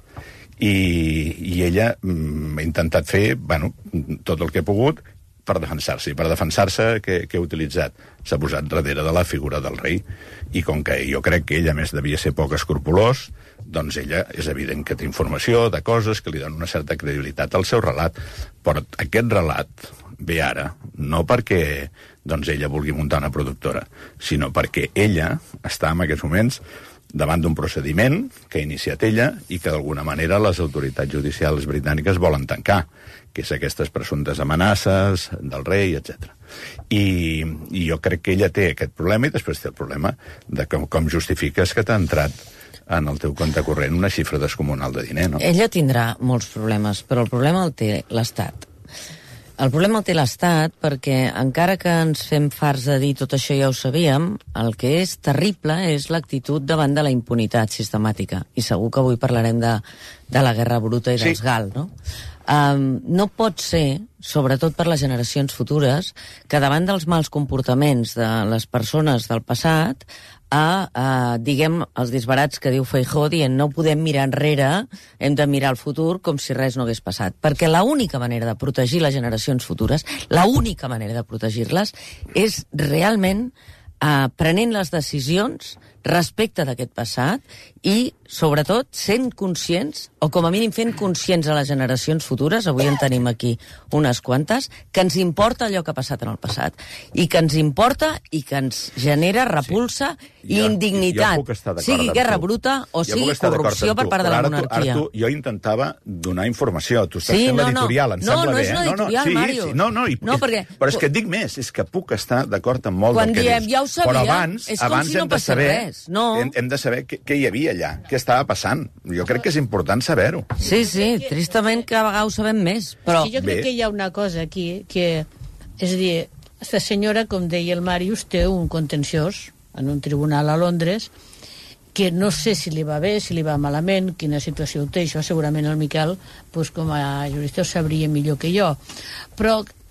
I ella ha intentat fer tot el que ha pogut per defensar-se. I per defensar-se, què ha utilitzat? S'ha posat darrere de la figura del rei. I com que jo crec que ella, a més, devia ser poc escrupolós, doncs ella és evident que té informació de coses que li donen una certa credibilitat al seu relat. Però aquest relat ve ara, no perquè ella vulgui muntar una productora, sinó perquè ella està en aquests moments davant d'un procediment que ha iniciat ella i que d'alguna manera les autoritats judicials britàniques volen tancar, que és aquestes presumptes amenaces del rei, etc. I jo crec que ella té aquest problema i després té el problema de com justifiques que t'ha entrat en el teu compte corrent una xifra descomunal de diner, no? Ella tindrà molts problemes, però el problema el té l'Estat. El problema el té l'Estat perquè, encara que ens fem farts de dir tot això ja ho sabíem, el que és terrible és l'actitud davant de la impunitat sistemàtica. I segur que avui parlarem de la guerra bruta i dels GAL, no? No pot ser, sobretot per les generacions futures, que davant dels mals comportaments de les persones del passat diguem els disbarats que diu Feijóo dient no podem mirar enrere, hem de mirar al futur com si res no hagués passat. Perquè l'única manera de protegir les generacions futures, l'única manera de protegir-les és realment prenent les decisions respecte d'aquest passat i, sobretot, sent conscients, o com a mínim fent conscients a les generacions futures, avui en tenim aquí unes quantes, que ens importa allò que ha passat en el passat. I que ens importa i que ens genera repulsa i indignitat. Sigui guerra bruta o sigui corrupció per part de la monarquia. Artur, jo intentava donar informació. Tu estàs fent l'editorial, em sembla bé. No, és una editorial, Màrius. Però és que et dic més, és que puc estar d'acord amb molt del que dius. Quan diem, ja ho sabia, però abans no passa res. Hem de saber què hi havia allà, què estava passant. Jo crec que és important saber-ho. Sí, tristament cada vegada ho sabem més, però... Jo crec que hi ha una cosa aquí, que, és a dir, aquesta senyora, com deia el Màrius, té un contenciós en un tribunal a Londres, que no sé si li va bé, si li va malament, quina situació ho té, això segurament el Miquel, com a jurista, ho sabria millor que jo. Però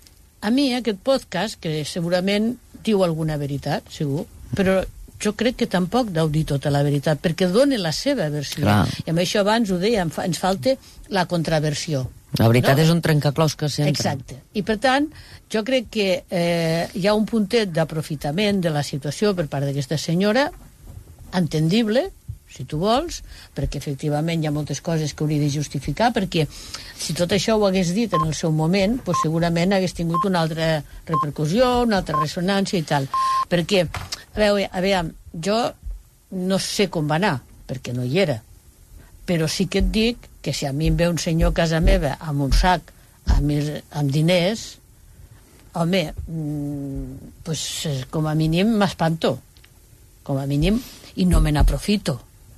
a mi aquest podcast, que segurament diu alguna veritat, segur, però jo crec que tampoc deu dir tota la veritat, perquè dona la seva versió. Clar. I amb això abans ho deia, ens falta la contraversió. La veritat és un trencaclosques sempre. Exacte. I per tant, jo crec que hi ha un puntet d'aprofitament de la situació per part d'aquesta senyora, entendible, si tu vols, perquè efectivament hi ha moltes coses que hauria de justificar, perquè si tot això ho hagués dit en el seu moment, doncs segurament hagués tingut una altra repercussió, una altra ressonància i tal. Perquè, a veure, jo no sé com va anar, perquè no hi era, però sí que et dic que si a mi em ve un senyor a casa meva amb un sac, amb diners, home, pues, com a mínim m'espanto, com a mínim, i no me n'aprofito.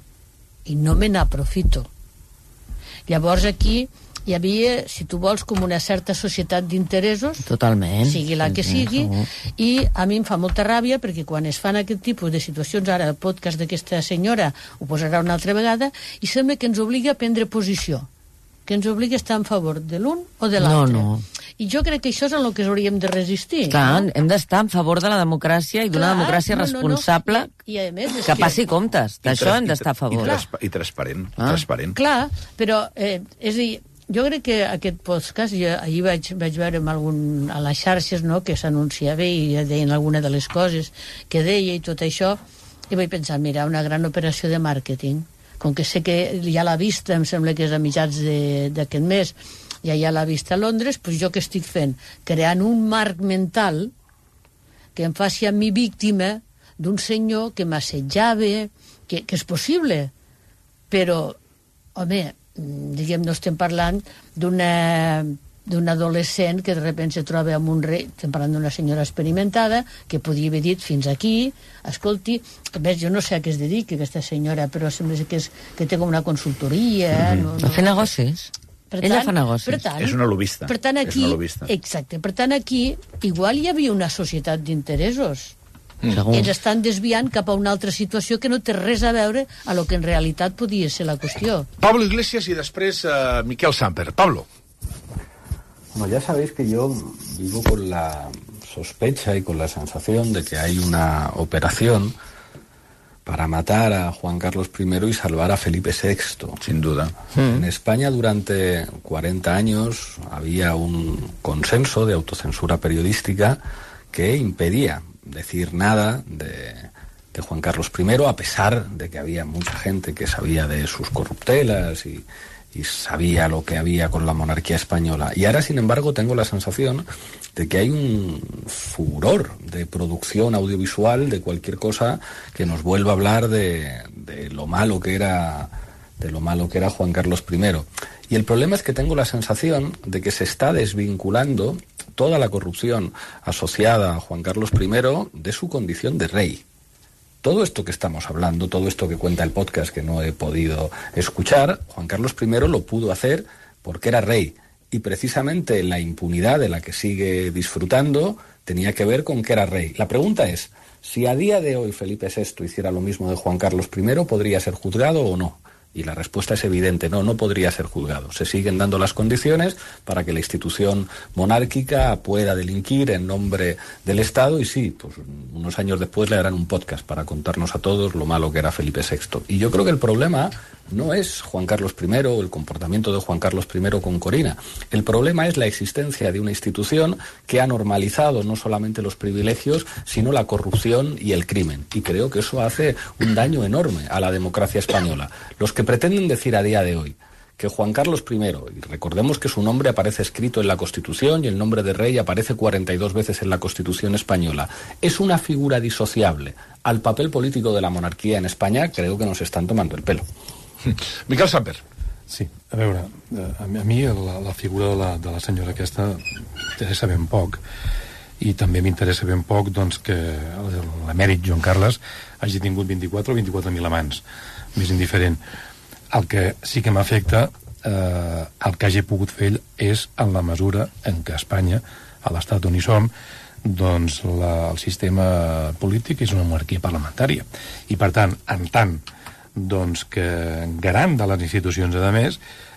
Llavors aquí hi havia, si tu vols, com una certa societat d'interessos, totalment, sigui la que sigui, i a mi em fa molta ràbia perquè quan es fan aquest tipus de situacions, ara el podcast d'aquesta senyora ho posarà una altra vegada, i sembla que ens obliga a prendre posició, que ens obliga a estar en favor de l'un o de l'altre. No. I jo crec que això és el que hauríem de resistir. Clar, no? Hem d'estar en favor de la democràcia i d'una democràcia responsable I a més, que passi comptes. D'això hem d'estar a favor. I transparent. Transparent. Clar, però, és a dir, jo crec que aquest podcast, jo ahir vaig veure a les xarxes, no?, que s'anunciava i deien alguna de les coses que deia i tot això, i vaig pensar, mira, una gran operació de màrqueting, com que sé que ja l'ha vista, em sembla que és a mitjans d'aquest mes, ja l'ha vista a Londres, doncs jo què estic fent? Creant un marc mental que em faci a mi víctima d'un senyor que m'assetjava, que és possible, però, home, diguem, no estem parlant d'un adolescent que de sobte se troba amb un rei, estem parlant d'una senyora experimentada, que podia haver dit fins aquí, escolti, a més, jo no sé a què es dedica aquesta senyora, però sembla que té com una consultoria... A fer negocis. Ella fa negocis. És una lobista. Per tant, aquí, exacte, per tant, aquí igual hi havia una societat d'interessos. Ens estan desviant cap a una altra situació que no té res a veure a lo que en realitat podia ser la qüestió. Pablo Iglesias y després Miquel Samper. Pablo. Bueno, ya sabéis que yo vivo con la sospecha y con la sensación de que hay una operación para matar a Juan Carlos I y salvar a Felipe VI. Sin duda. En España durante 40 años había un consenso de autocensura periodística que impedía decir nada de Juan Carlos I, a pesar de que había mucha gente que sabía de sus corruptelas y sabía lo que había con la monarquía española. Y ahora, sin embargo, tengo la sensación de que hay un furor de producción audiovisual de cualquier cosa que nos vuelva a hablar de lo malo que era Juan Carlos I. Y el problema es que tengo la sensación de que se está desvinculando toda la corrupción asociada a Juan Carlos I de su condición de rey. Todo esto que estamos hablando, todo esto que cuenta el podcast que no he podido escuchar, Juan Carlos I lo pudo hacer porque era rey. Y precisamente la impunidad de la que sigue disfrutando tenía que ver con que era rey. La pregunta es, si a día de hoy Felipe VI hiciera lo mismo de Juan Carlos I, ¿podría ser juzgado o no? Y la respuesta es evidente, no podría ser juzgado. Se siguen dando las condiciones para que la institución monárquica pueda delinquir en nombre del Estado y sí, pues unos años después le harán un podcast para contarnos a todos lo malo que era Felipe VI. Y yo creo que el problema no es Juan Carlos I o el comportamiento de Juan Carlos I con Corina. El problema es la existencia de una institución que ha normalizado no solamente los privilegios, sino la corrupción y el crimen. Y creo que eso hace un daño enorme a la democracia española. Los que pretenden decir a día de hoy que Juan Carlos I, y recordemos que su nombre aparece escrito en la Constitución y el nombre de rey aparece 42 veces en la Constitución española, es una figura disociable al papel político de la monarquía en España, creo que nos están tomando el pelo. Miquel Samper. Sí, a veure, a mi la figura de la senyora aquesta m'interessa ben poc, i també m'interessa ben poc doncs, que l'emèrit Joan Carles hagi tingut 24 o 24.000 amants, més indiferent. El que sí que m'afecta, el que hagi pogut fer ell, és en la mesura en què Espanya, a l'estat on hi som, doncs el sistema polític és una monarquia parlamentària. I per tant, en tant doncs que garant de les institucions, a més,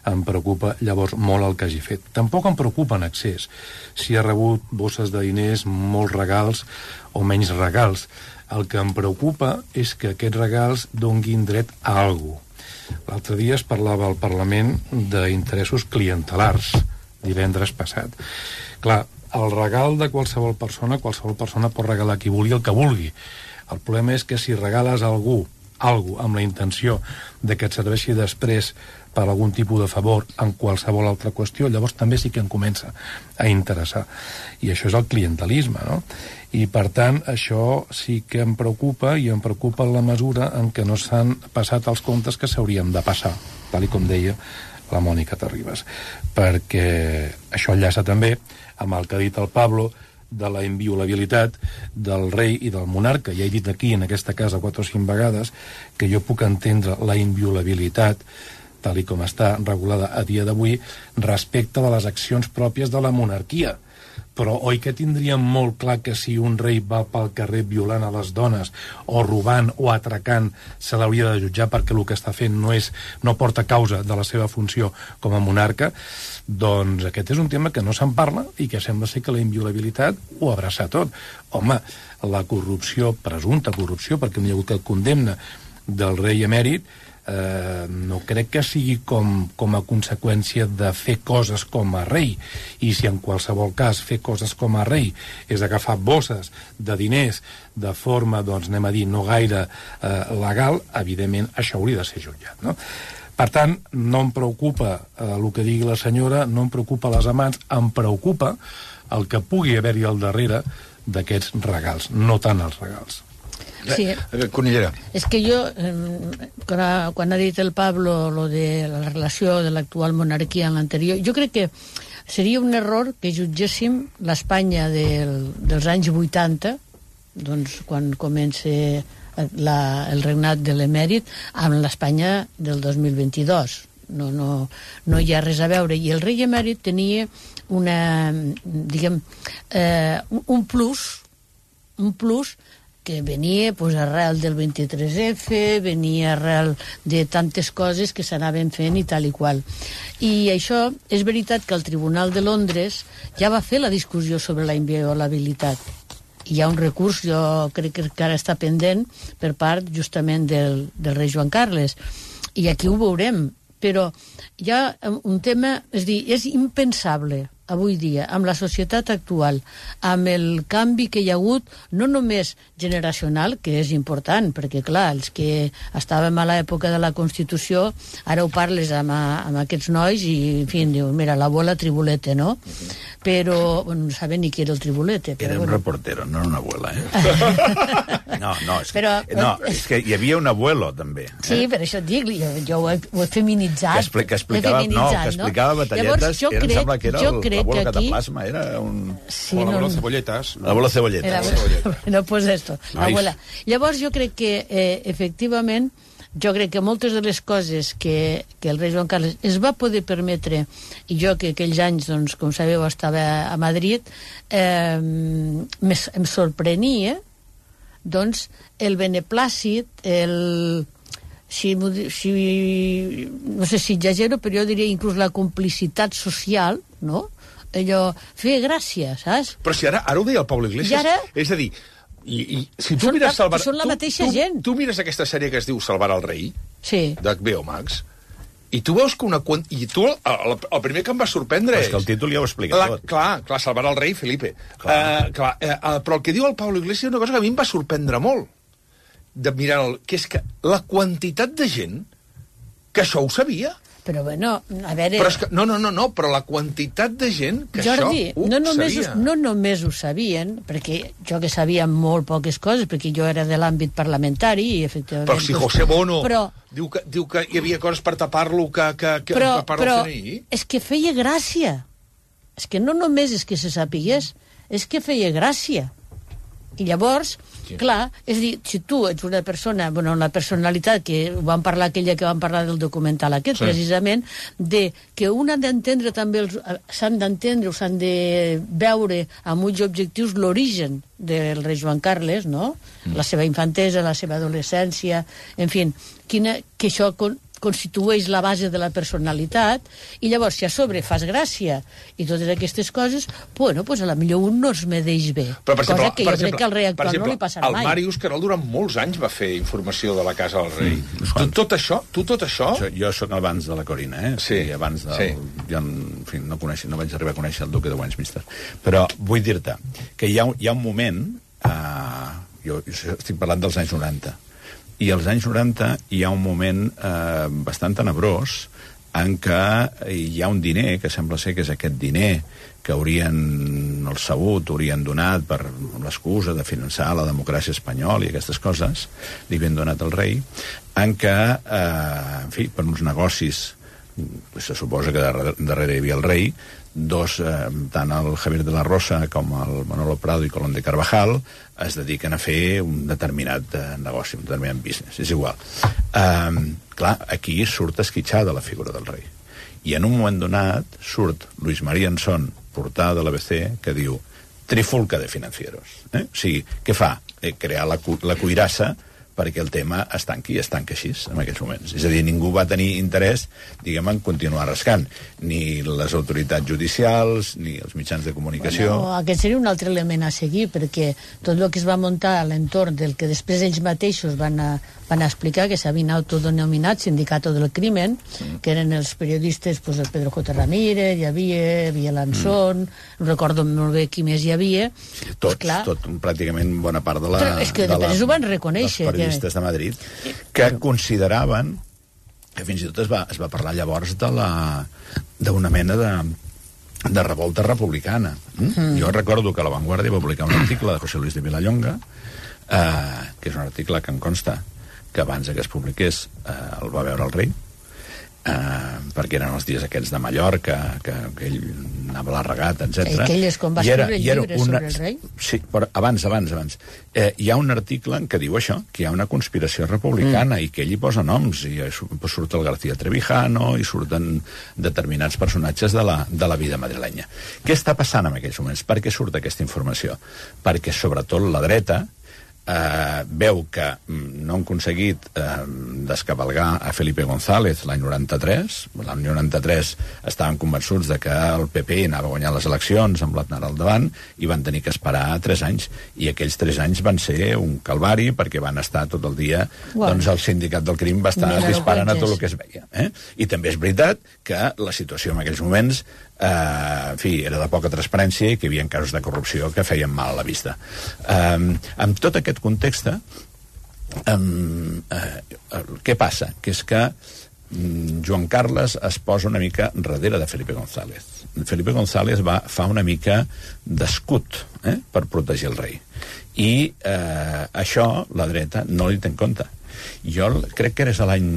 em preocupa llavors molt el que hagi fet. Tampoc em preocupa en excés si ha rebut bosses de diners, molts regals o menys regals. El que em preocupa és que aquests regals donguin dret a alguna cosa. L'altre dia es parlava al Parlament d'interessos clientelars, divendres passat. Clar, el regal de qualsevol persona pot regalar a qui vulgui el que vulgui. El problema és que si regales a algú amb la intenció de que et serveixi després per algun tipus de favor en qualsevol altra qüestió, llavors també sí que em comença a interessar. I això és el clientelisme, no? I, per tant, això sí que em preocupa, i em preocupa en la mesura en què no s'han passat els comptes que s'haurien de passar, tal com deia la Mònica Terribas. Perquè això enllaça també amb el que ha dit el Pablo de la inviolabilitat del rei i del monarca. Ja he dit aquí, en aquesta casa, 4 o 5 vegades, que jo puc entendre la inviolabilitat, tal com està regulada a dia d'avui, respecte de les accions pròpies de la monarquia. Però oi que tindríem molt clar que si un rei va pel carrer violant a les dones o robant o atracant se l'hauria de jutjar perquè el que està fent no porta causa de la seva funció com a monarca? Doncs aquest és un tema que no se'n parla i que sembla ser que la inviolabilitat ho abraça tot. Home, la corrupció, presumpta corrupció, perquè no hi ha hagut cap condemna del rei emèrit, no crec que sigui com a conseqüència de fer coses com a rei. I si en qualsevol cas fer coses com a rei és agafar bosses de diners de forma, doncs anem a dir, no gaire legal, evidentment això hauria de ser jutjat, no? Per tant, no em preocupa el que digui la senyora, no em preocupa les amants, em preocupa el que pugui haver-hi al darrere d'aquests regals, no tant els regals. Sí. Conillera. És que jo, quan ha dit el Pablo lo de la relació de l'actual monarquia amb l'anterior, jo crec que seria un error que jutgéssim l'Espanya dels anys 80, doncs quan comença el regnat de l'emèrit, amb l'Espanya del 2022. No hi ha res a veure. I el rei emèrit tenia un plus que venia arrel del 23F, venia arrel de tantes coses que s'anaven fent i tal i qual. I això és veritat que el Tribunal de Londres ja va fer la discussió sobre la inviolabilitat. Hi ha un recurs, jo crec que ara està pendent per part justament del rei Joan Carles. I aquí ho veurem. Però hi ha un tema, és dir, és impensable avui dia, amb la societat actual, amb el canvi que hi ha hagut, no només generacional, que és important, perquè, clar, els que estàvem a l'època de la Constitució, ara ho parles amb aquests nois i, en fi, diuen, mira, l'abuela Tribulete, no? Però, bueno, no saben ni qui era el Tribulete. Era un reportero, no una abuela, és que hi havia un abuelo, també. Sí, per això et dic, jo ho he feminitzat. Que explicava batalletes, em sembla que era l'abuelo cataplasma, era un... Sí, l'abuelo cebolletas. L'abuelo cebolletas. No, pues esto, l'abuela. Llavors jo crec que, efectivament, jo crec que moltes de les coses que el rei Joan Carles es va poder permetre, i jo que aquells anys, doncs, com sabeu, estava a Madrid, em sorprenia, doncs, el beneplàcit, no sé si exagero, però jo diria inclús la complicitat social, no? Allò, feia gràcia, saps? Però si ara ho deia el Pablo Iglesias, és a dir, i si tu mires Salvar... Són la mateixa gent. Tu mires aquesta sèrie que es diu Salvar el rei, d'HBO Max, i tu veus que i tu, el primer que em va sorprendre és... que el títol ja ho explica tot. Clar, Salvar el rei, Felipe. Però el que diu el Pablo Iglesias és una cosa que a mi em va sorprendre molt, de mirar que és que la quantitat de gent que això ho sabia... Però, bueno, a veure... Però és que, no, però la quantitat de gent que Jordi, això ho sabia. No només ho sabien, perquè jo que sabia molt poques coses, perquè jo era de l'àmbit parlamentari i, efectivament... Però si José Bono diu que hi havia coses per tapar-lo que però el CNI... és que feia gràcia. És que no només és que se sapigués, és que feia gràcia. I llavors, clar, és a dir, si tu ets una persona, bueno, la personalitat que vam parlar, aquella que vam parlar del documental aquest, precisament, de que un ha d'entendre també, s'han d'entendre o s'han de veure amb uns objectius l'origen del rei Joan Carles, no? La seva infantesa, la seva adolescència, en fi, que això constitueix la base de la personalitat, i llavors, si a sobre fas gràcia i totes aquestes coses, bueno, pues a la millor un no es medeix bé. Però, per exemple, cosa que jo crec que al rei actual no li passarà mai. El Màrius Querol durant molts anys va fer informació de la casa del rei. Tot això... Jo soc abans de la Corina, Sí. Abans del... Jo, en fi, no vaig arribar a conèixer el duque de Westminster. Però vull dir-te que hi ha un moment... Jo estic parlant dels anys 90. I als anys 90 hi ha un moment bastant tenebrós en què hi ha un diner, que sembla ser que és aquest diner que haurien donat per l'excusa de finançar la democràcia espanyola i aquestes coses, li havien donat al rei, en què, en fi, per uns negocis, se suposa que darrere hi havia el rei, tant el Javier de la Rosa com el Manolo Prado i Colón de Carvajal es dediquen a fer un determinat negoci, un determinat business. És igual. Clar, aquí surt esquitxada la figura del rei. I en un moment donat surt Luis María Anson, portada de l'ABC, que diu trifulca de financieros. O sigui, què fa? Crear la cuirassa perquè el tema es tanqui així, en aquests moments. És a dir, ningú va tenir interès, diguem, en continuar rascant. Ni les autoritats judicials, ni els mitjans de comunicació... Bueno, aquest seria un altre element a seguir, perquè tot el que es va muntar a l'entorn del que després ells mateixos van a explicar, que s'havien autodenominat Sindicato del Crimen, que eren els periodistes, pues, el Pedro J. Ramírez, hi havia l'Anson, no recordo molt bé qui més hi havia. Sí, pràcticament bona part de la... Però és que després ho van reconèixer. De Madrid, que consideraven que fins i tot es va parlar llavors d'una mena de revolta republicana. Jo recordo que La Vanguardia va publicar un article de José Luis de Vilallonga, que és un article que em consta que abans que es publiqués el va veure el rei, perquè eren els dies aquests de Mallorca, que ell anava a l'arregat, etc. Aquell és com va escriure el llibre sobre el rei? Sí, però abans. Hi ha un article en què diu això, que hi ha una conspiració republicana i que ell hi posa noms, i surt el García Trevijano i surten determinats personatges de la vida madrilenya. Què està passant en aquells moments? Per què surt aquesta informació? Perquè, sobretot, la dreta veu que no han aconseguit descavalgar a Felipe González l'any 93. L'any 93 estaven convençuts de que el PP anava a guanyar les eleccions amb l'Aznar al davant i van tenir que esperar 3 anys. I aquells 3 anys van ser un calvari perquè van estar tot el dia... Doncs el sindicat del crim va estar disparant a tot el que es veia. I també és veritat que la situació en aquells moments en fi, era de poca transparència i que hi havia casos de corrupció que feien mal a la vista. Amb tot aquest context, què passa? Que és que Joan Carles es posa una mica darrere de Felipe González. Felipe González fa una mica d'escut per protegir el rei. I això la dreta no li té en compte. Jo crec que era l'any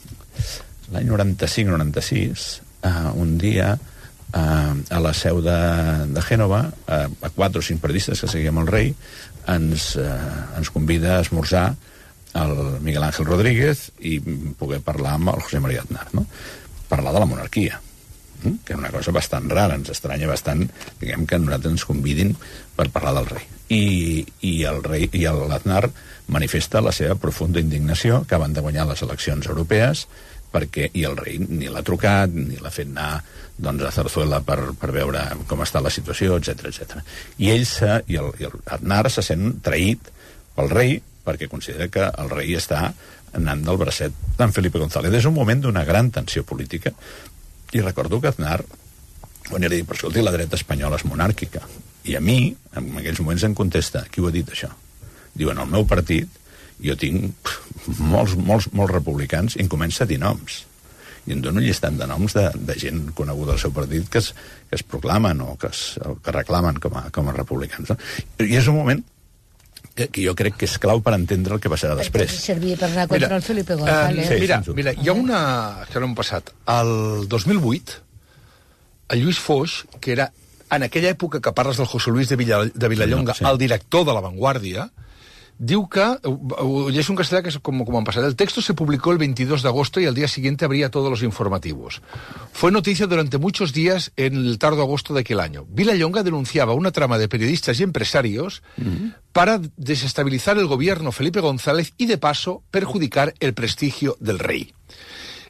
95-96, un dia a la seu de Gènova, a 4 o 5 periodistes que seguíem el rei, ens convida a esmorzar el Miguel Ángel Rodríguez i poder parlar amb el José María Aznar, no? Parlar de la monarquia, que és una cosa bastant rara, ens estranya bastant, diguem, que nosaltres ens convidin per parlar del rei. I el rei i l'Aznar manifesta la seva profunda indignació, que van de guanyar les eleccions europees, i el rei ni l'ha trucat, ni l'ha fet anar a Zarzuela per veure com està la situació, etc. I l'Aznar se sent traït pel rei perquè considera que el rei està anant del bracet d'en Felipe González. És un moment d'una gran tensió política i recordo que Aznar quan era dit, però escolti, la dreta espanyola és monàrquica. I a mi, en aquells moments em contesta, qui ho ha dit això? Diu, en el meu partit jo tinc molts republicans i em comença a dir noms. I em dono un llistat de noms de gent coneguda al seu partit que es proclamen o que reclamen com a republicans. No? I és un moment que jo crec que és clau per entendre el que passarà després. Perquè servia per anar contra el Felipe González. Mira, hi ha una que no hem passat. El 2008, el Lluís Foix, que era en aquella època que parles del José Luis de Vilallonga, el director de La Vanguardia, diu que, es un castellà que es como han pasado, el texto se publicó el 22 de agosto y al día siguiente habría todos los informativos. Fue noticia durante muchos días en el tardo agosto de aquel año. Vilallonga denunciaba una trama de periodistas y empresarios para desestabilizar el gobierno Felipe González y de paso perjudicar el prestigio del rey.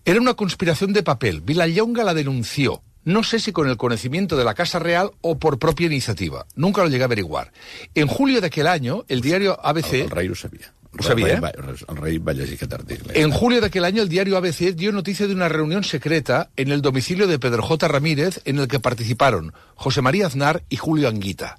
Era una conspiración de papel. Vilallonga la denunció. No sé si con el conocimiento de la Casa Real o por propia iniciativa. Nunca lo llegué a averiguar. En julio de aquel año, el diario ABC... El rei ho sabia. Ho sabia, El rei va llegir aquest article. En julio de aquel año, el diario ABC dio noticia de una reunión secreta en el domicilio de Pedro J. Ramírez, en el que participaron José María Aznar y Julio Anguita.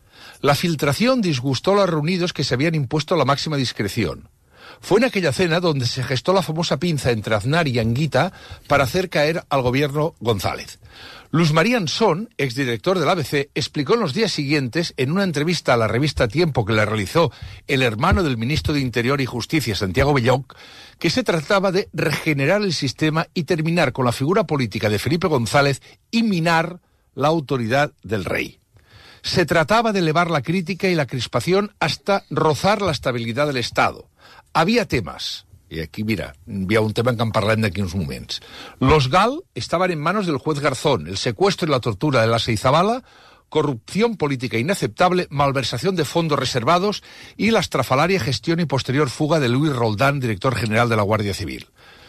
La filtración disgustó a los reunidos, que se habían impuesto la máxima discreción. Fue en aquella cena donde se gestó la famosa pinza entre Aznar y Anguita para hacer caer al gobierno González. Luz María Ansón, exdirector del ABC, explicó en los días siguientes, en una entrevista a la revista Tiempo que le realizó el hermano del ministro de Interior y Justicia, Santiago Belloc, que se trataba de regenerar el sistema y terminar con la figura política de Felipe González y minar la autoridad del rey. Se trataba de elevar la crítica y la crispación hasta rozar la estabilidad del Estado. Había temas, y aquí, mira, hi ha un tema que en parlem d'aquí uns moments. Los GAL estaban en manos del juez Garzón, el secuestro y la tortura de la Seizabala, corrupción política inaceptable, malversación de fondos reservados y la estrafalaria gestión y posterior fuga de Luis Roldán, director general de la Guardia Civil.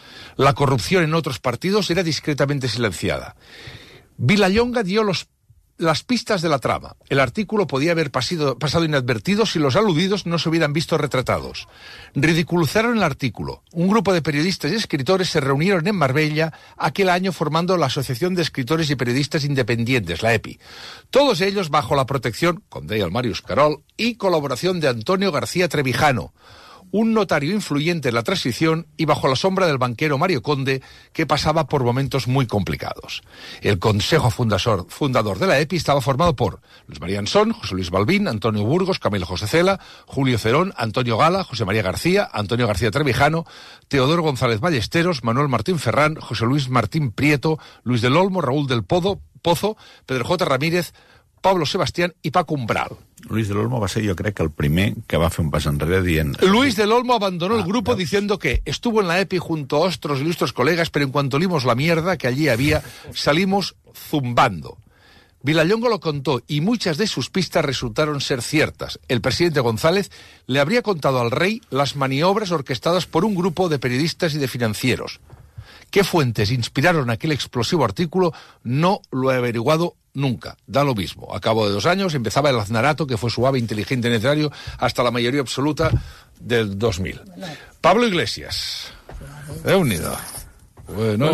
La corrupción en otros partidos era discretamente silenciada. Vilallonga dio las pistas de la trama. El artículo podía haber pasado inadvertido si los aludidos no se hubieran visto retratados. Ridiculizaron el artículo. Un grupo de periodistas y escritores se reunieron en Marbella aquel año formando la Asociación de Escritores y Periodistas Independientes, la EPI. Todos ellos bajo la protección, com deia el Màrius Carol, y colaboración de Antonio García Trevijano, un notario influyente en la transición, y bajo la sombra del banquero Mario Conde, que pasaba por momentos muy complicados. El consejo fundador de la EPI estaba formado por Luis María Ansón, José Luis Balbín, Antonio Burgos, Camilo José Cela, Julio Cerón, Antonio Gala, José María García, Antonio García Trevijano, Teodoro González Ballesteros, Manuel Martín Ferrán, José Luis Martín Prieto, Luis del Olmo, Raúl del Pozo, Pedro J. Ramírez, Pablo Sebastián y Paco Umbral. Luis del Olmo va ser, jo crec, el primer que va fer un pas enrere dient... Luis del Olmo abandonó el grupo diciendo que estuvo en la EPI junto a otros ilustres colegas, pero en cuanto olimos la mierda que allí había, salimos zumbando. Vilallonga lo contó y muchas de sus pistas resultaron ser ciertas. El presidente González le habría contado al rey las maniobras orquestadas por un grupo de periodistas y de financieros. ¿Qué fuentes inspiraron aquel explosivo artículo? No lo he averiguado nunca. Da lo mismo. A cabo de 2 años empezaba el aznarato, que fue suave, inteligente y necesario, hasta la mayoría absoluta del 2000. Pablo Iglesias. Déu-n'hi-do. Bueno,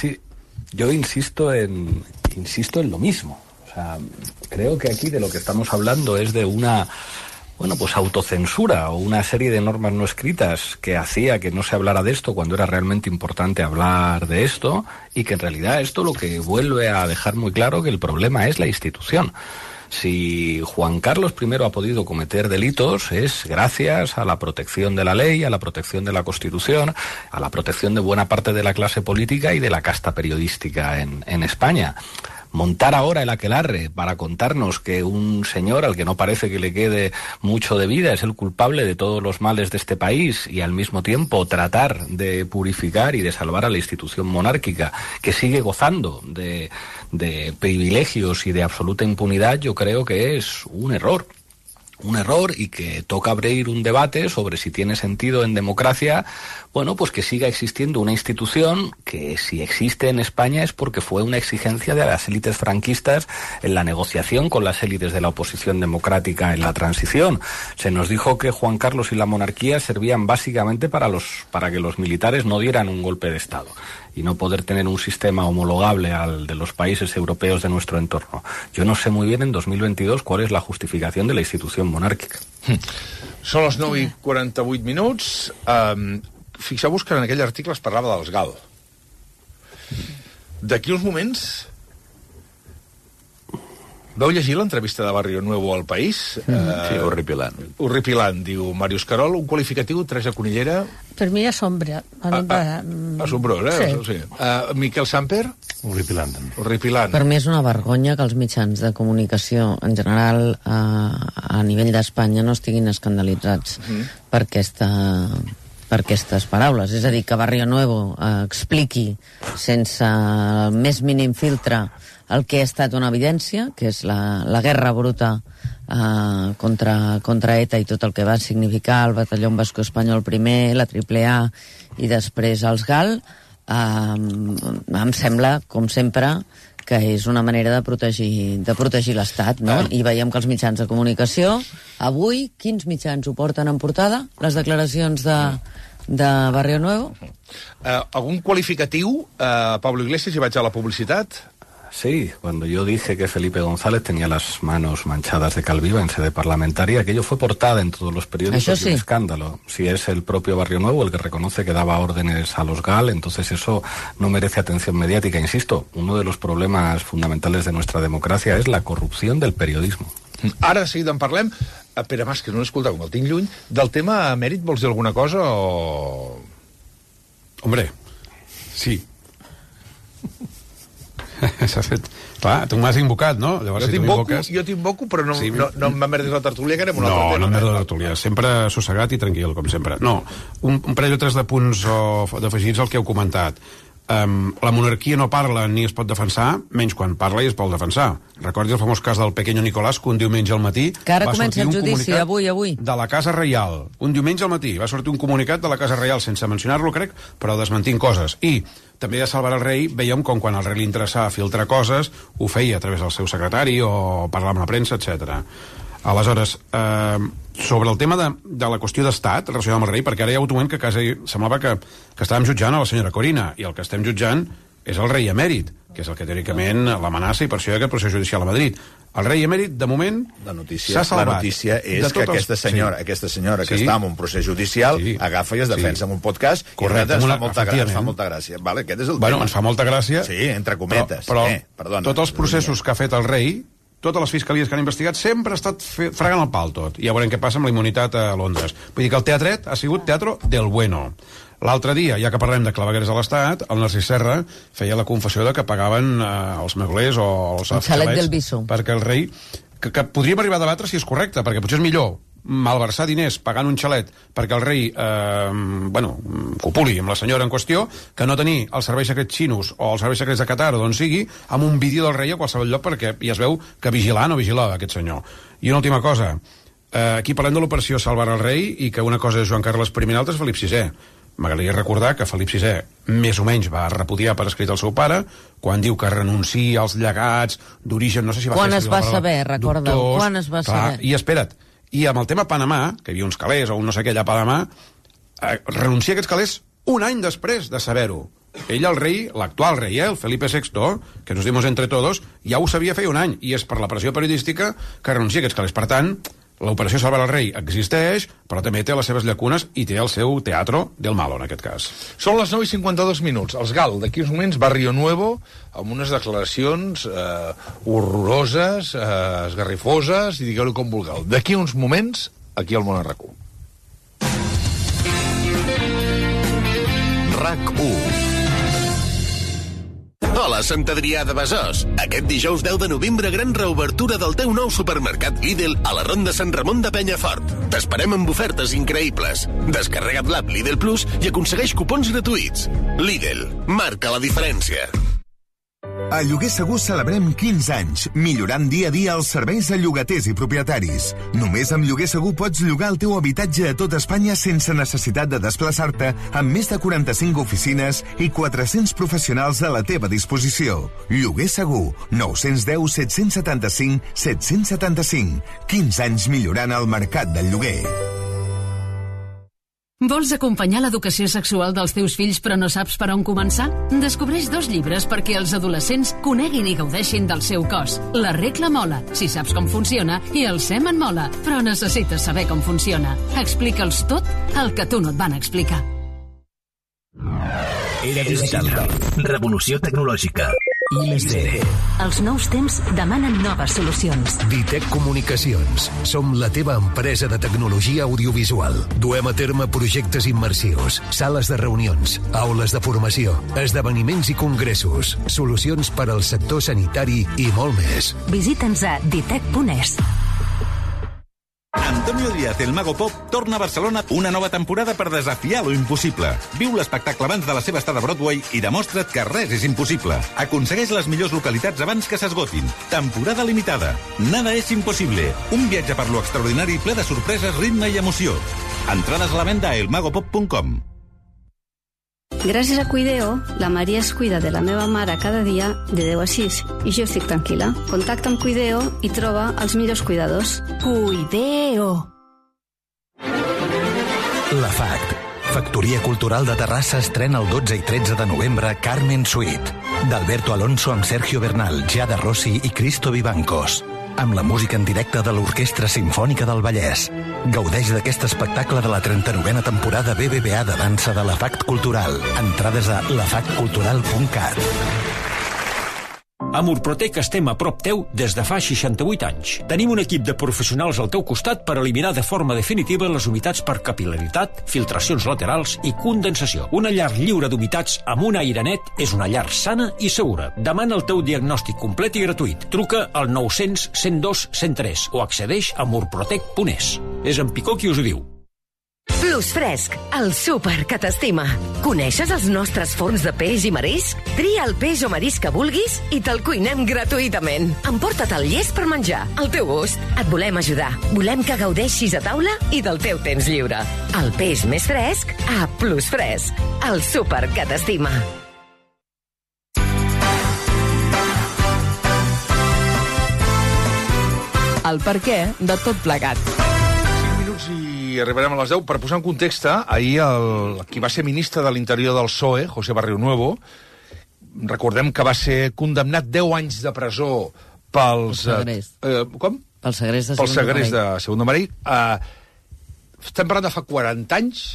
yo insisto en lo mismo. O sea, creo que aquí de lo que estamos hablando es de una... pues autocensura o una serie de normas no escritas que hacía que no se hablara de esto cuando era realmente importante hablar de esto, y que en realidad esto lo que vuelve a dejar muy claro que el problema es la institución. Si Juan Carlos I ha podido cometer delitos es gracias a la protección de la ley, a la protección de la Constitución, a la protección de buena parte de la clase política y de la casta periodística en España. Montar ahora el aquelarre para contarnos que un señor al que no parece que le quede mucho de vida es el culpable de todos los males de este país, y al mismo tiempo tratar de purificar y de salvar a la institución monárquica, que sigue gozando de privilegios y de absoluta impunidad, yo creo que es un error. Y que toca abrir un debate sobre si tiene sentido en democracia, pues que siga existiendo una institución que, si existe en España, es porque fue una exigencia de las élites franquistas en la negociación con las élites de la oposición democrática en la transición. Se nos dijo que Juan Carlos y la monarquía servían básicamente para que los militares no dieran un golpe de Estado y no poder tener un sistema homologable al de los países europeos de nuestro entorno. Yo no sé muy bien en 2022 cuál es la justificación de la institución monàrquica. Són les 9:48 minuts. Fixeu-vos que en aquell article es parlava dels GAL. D'aquí uns moments... Vau llegir l'entrevista de Barrio Nuevo al País? Sí, horripilant. Horripilant, diu Màrius Carol. Un qualificatiu, Teresa Conillera? Per mi assombra. Assombrós, Sí. Miquel Samper? Horripilant. Horripilant. Per mi és una vergonya que els mitjans de comunicació, en general, a nivell d'Espanya, no estiguin escandalitzats per aquestes paraules. És a dir, que Barrio Nuevo expliqui sense el més mínim filtre el que ha estat una evidència, que és la guerra bruta contra ETA i tot el que va significar el batalló basco espanyol primer, la AAA i després els GAL, em sembla, com sempre, que és una manera de protegir l'Estat, no? I veiem que els mitjans de comunicació, avui, quins mitjans ho porten en portada? Les declaracions de Barrio Nuevo? Algun qualificatiu, Pablo Iglesias, i vaig a la publicitat? Sí, cuando yo dije que Felipe González tenía las manos manchadas de cal viva en sede parlamentaria, aquello fue portada en todos los periódicos de un escándalo. Si es el propio Barrio Nuevo el que reconoce que daba órdenes a los GAL, entonces eso no merece atención mediática. Insisto, uno de los problemas fundamentales de nuestra democracia es la corrupción del periodismo. Ara de seguida en parlem. Pere Mas, que no l'escolta, com el tinc lluny. Del tema emèrit vols dir alguna cosa o...? Hombre, sí. S'ha fet... Clar, tu m'has invocat, no? Llavors, jo t'invoco, però no m'emmerdis la tertúlia, que anem un altre tema. No m'emmerdes la tertúlia. Sempre assossegat i tranquil, com sempre. No, un parell o tres de punts d'afegits al que heu comentat. La monarquia no parla ni es pot defensar, menys quan parla i es pot defensar. Recordi el famós cas del pequeño Nicolás, que un diumenge al matí... Que ara comença el judici, avui. De la Casa Reial. Un diumenge al matí va sortir un comunicat de la Casa Reial, sense mencionar-lo, crec, però desmentint coses. I també a Salvar el Rei veiem com quan al rei li interessava filtrar coses, ho feia a través del seu secretari o parlar amb la premsa, etc. Aleshores, sobre el tema de la qüestió d'estat relacionada amb el rei, perquè ara hi ha hagut un moment que quasi semblava que estàvem jutjant a la senyora Corina, i el que estem jutjant és el rei emèrit, que és el que teòricament l'amenaça, i per això hi ha aquest procés judicial a Madrid. El rei emèrit, de moment, s'ha salvat. La notícia és que aquesta senyora que està en un procés judicial agafa i es defensa en un podcast. Correcte, ens fa molta gràcia. Vale, aquest és el tema. Ens fa molta gràcia. Sí, entre cometes. Però tots els processos que ha fet el rei, totes les fiscalies que han investigat, sempre ha estat fregant el pal tot. I ja veurem què passa amb la immunitat a Londres. Vull dir que el teatret ha sigut teatro del bueno. L'altre dia, ja que parlem de clavegueres a l'Estat, el Narcís Serra feia la confessió de que pagaven els meglers o els xalet del Viso. Perquè el rei... Que podríem arribar a debatre si és correcte, perquè potser és millor malversar diners pagant un xalet perquè el rei copuli amb la senyora en qüestió, que no tenir els serveis secrets xinos o els serveis secrets de Qatar o d'on sigui, amb un vídeo del rei a qualsevol lloc, perquè ja es veu que vigilar no vigilava aquest senyor. I una última cosa, aquí parlem de l'operació Salvar el Rei i que una cosa és Joan Carles I i l'altra és Felip VI. M'agradaria recordar que Felip VI més o menys va repudiar per escrit el seu pare quan diu que renuncia als llegats d'origen, no sé si va quan es va saber, recorda, quan es va saber. I espera't, i amb el tema Panamà, que hi havia uns calés o un no sé què allà a Panamà, renuncia a aquests calés un any després de saber-ho. Ell, el rei, l'actual rei, el Felipe VI, que nos dimos entre todos, ja ho sabia feia un any, i és per la pressió periodística que renuncia a aquests calés. Per tant, l'operació Salvar el Rei existeix, però també té les seves llacunes i té el seu teatro del malo, en aquest cas. Són les 9:52. Els GAL, d'aquí uns moments, Barrio Nuevo, amb unes declaracions horroroses, esgarrifoses, i digueu-ho com vulgueu. D'aquí uns moments, aquí al Món RAC1. RAC1. Hola, Sant Adrià de Besòs. Aquest dijous 10 de novembre, gran reobertura del teu nou supermercat Lidl a la Ronda Sant Ramon de Penyafort. T'esperem amb ofertes increïbles. Descarrega't l'app Lidl Plus i aconsegueix cupons gratuïts. Lidl, marca la diferència. A Lloguer Segur celebrem 15 anys, millorant dia a dia els serveis a llogaters i propietaris. Només amb Lloguer Segur pots llogar el teu habitatge a tot Espanya sense necessitat de desplaçar-te, amb més de 45 oficines i 400 professionals a la teva disposició. Lloguer Segur, 910 775 775. 15 anys millorant el mercat del lloguer. Vols acompanyar l'educació sexual dels teus fills però no saps per on començar? Descobreix 2 llibres perquè els adolescents coneguin i gaudeixin del seu cos. La regla mola, si saps com funciona, i el semen mola, però necessites saber com funciona. Explica'ls tot el que tu no et van explicar. Era digital. Revolució tecnològica. I+D. Els nous temps demanen noves solucions. Ditec Comunicacions. Som la teva empresa de tecnologia audiovisual. Duem a terme projectes immersius, sales de reunions, aules de formació, esdeveniments i congressos, solucions per al sector sanitari i molt més. Visita'ns a ditec.es. Antonio Díaz, el Mago Pop, torna a Barcelona una nova temporada per desafiar lo impossible. Viu l'espectacle abans de la seva estada a Broadway i demostra't que res és impossible. Aconsegueix les millors localitats abans que s'esgotin. Temporada limitada. Nada és impossible. Un viatge per lo extraordinari ple de sorpreses, ritme i emoció. Entrades a la venda a elmagopop.com. Gràcies a Cuideo, la Maria es cuida de la meva mare cada dia de 10 a 6 i jo estic tranquil·la. Contacta amb Cuideo i troba els millors cuidadors. Cuideo. La FACT, Factoria Cultural de Terrassa, estrena el 12 i 13 de novembre Carmen Suite, d'Alberto Alonso amb Sergio Bernal, Giada Rossi i Cristo Vivancos, amb la música en directe de l'Orquestra Simfònica del Vallès. Gaudeix d'aquest espectacle de la 39a temporada BBVA de dansa de la FACT Cultural. Entrades a lafactcultural.cat. A Murprotec estem a prop teu des de fa 68 anys. Tenim un equip de professionals al teu costat per eliminar de forma definitiva les humitats per capil·laritat, filtracions laterals i condensació. Una llar lliure d'humitats amb un aire net és una llar sana i segura. Demana el teu diagnòstic complet i gratuït. Truca al 900 102 103 o accedeix a murprotec.es. És en Picó qui us ho diu. Plus Fresc, el súper que t'estima. Coneixes els nostres forns de peix i marisc? Tria el peix o marisc que vulguis i te'l cuinem gratuïtament. Emporta't el llest per menjar, al teu gust. Et volem ajudar. Volem que gaudeixis a taula i del teu temps lliure. El peix més fresc a Plus Fresc, el súper que t'estima. El perquè de tot plegat. 5 minuts i arribarem a les 10. Per posar en context, ahir qui va ser ministre de l'Interior del PSOE, José Barrionuevo, recordem que va ser condemnat 10 anys de presó pels... com? Pel segrest de Segundo Marí. Estem parlant de fa 40 anys.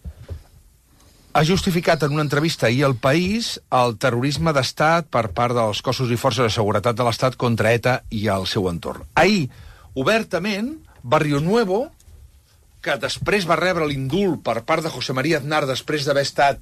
Ha justificat en una entrevista ahir al País el terrorisme d'estat per part dels cossos i forces de seguretat de l'Estat contra ETA i el seu entorn. Ahir, obertament, Barrionuevo, que després va rebre l'indult per part de José María Aznar després d'haver estat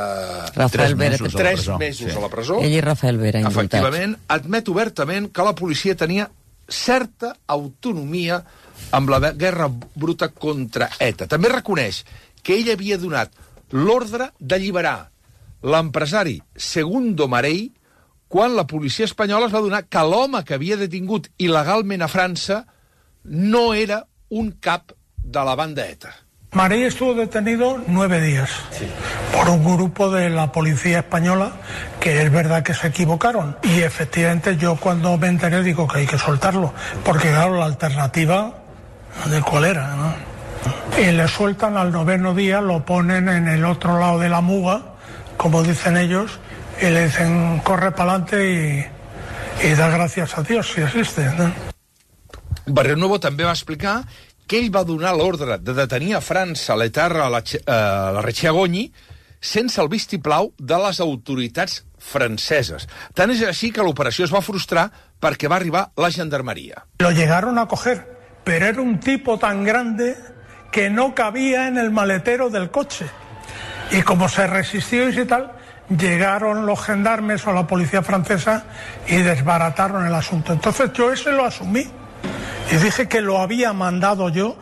3 mesos a la presó. Ell i Rafael Vera indultats. Efectivament, admet obertament que la policia tenia certa autonomia amb la guerra bruta contra ETA. També reconeix que ell havia donat l'ordre d'alliberar l'empresari Segundo Marell quan la policia espanyola es va donar que l'home que havia detingut il·legalment a França no era un cap de la banda ETA. Marell estuvo detenido 9 días por un grupo de la policía española que es verdad que se equivocaron. Y efectivamente yo cuando me enteré digo que hay que soltarlo, porque claro, la alternativa de cuál era, ¿no? Y le sueltan al 9º día, lo ponen en el otro lado de la muga, como dicen ellos, y le dicen corre para adelante y da gracias a Dios si existe, ¿no? Barrionuevo també va explicar que ell va donar l'ordre de detenir a França l'etarra la Rechiagogni sense el vistiplau de les autoritats franceses. Tant és així que l'operació es va frustrar perquè va arribar la gendarmeria. Lo llegaron a coger, pero era un tipo tan grande que no cabía en el maletero del coche. Y como se resistió y tal, llegaron los gendarmes o la policía francesa y desbarataron el asunto. Entonces yo ese lo asumí y dije que lo había mandado yo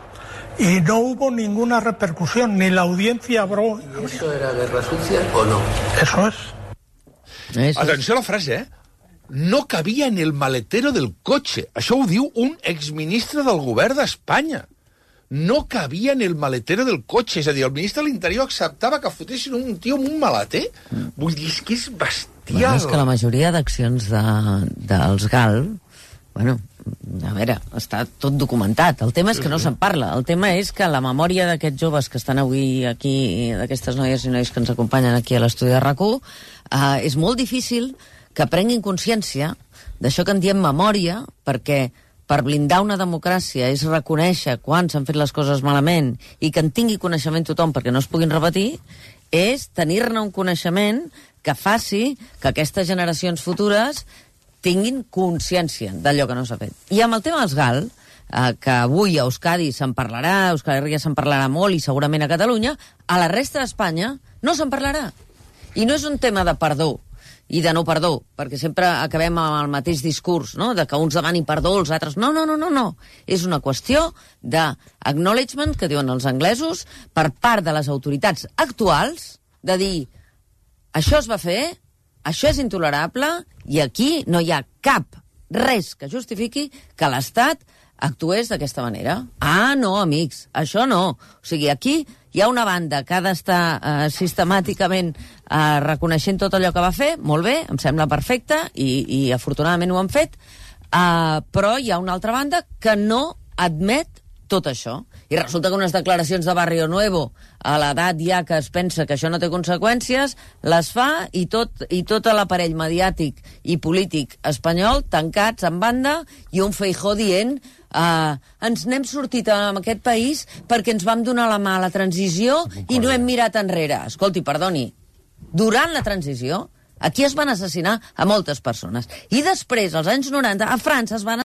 y no hubo ninguna repercusión, ni la audiencia abrió. ¿Eso era guerra sucia o no? Eso es. Atenció a la frase, no cabia en el maletero del cotxe. Això ho diu un exministre del govern d'Espanya. No cabia en el maletero del cotxe. És a dir, el ministre de l'Interior acceptava que fotessin un tio amb un maleter. Vull dir, és que és bestial. Bueno, és que la majoria d'accions dels GAL, bueno, a veure, està tot documentat. El tema és que no se'n parla. El tema és que la memòria d'aquests joves que estan avui aquí, d'aquestes noies i nois que ens acompanyen aquí a l'estudi de RAC1, és molt difícil que prenguin consciència d'això que en diem memòria, perquè per blindar una democràcia és reconèixer quan s'han fet les coses malament i que en tingui coneixement tothom perquè no es puguin repetir, és tenir-ne un coneixement que faci que aquestes generacions futures tinguin consciència d'allò que no s'ha fet. I amb el tema dels GAL, que avui a Euskadi se'n parlarà, a Euskal Herria se'n parlarà molt i segurament a Catalunya, a la resta d'Espanya no se'n parlarà. I no és un tema de perdó i de no perdó, perquè sempre acabem amb el mateix discurs, no?, de que uns demanin perdó, els altres... No. És una qüestió d'acknowledgement, que diuen els anglesos, per part de les autoritats actuals, de dir, això es va fer, això és intolerable, i aquí no hi ha res que justifiqui que l'Estat actués d'aquesta manera. Ah, no, amics, això no. O sigui, aquí hi ha una banda que ha d'estar sistemàticament reconeixent tot allò que va fer, molt bé, em sembla perfecte, i afortunadament ho han fet, però hi ha una altra banda que no admet tot això. I resulta que unes declaracions de Barrio Nuevo, a l'edat ja que es pensa que això no té conseqüències, les fa i tot l'aparell mediàtic i polític espanyol tancats en banda i un Feijóo dient ens n'hem sortit en aquest país perquè ens vam donar la mà a la transició i no hem mirat enrere. Escolti, perdoni, durant la transició aquí es van assassinar a moltes persones. I després, als anys 90, a França es van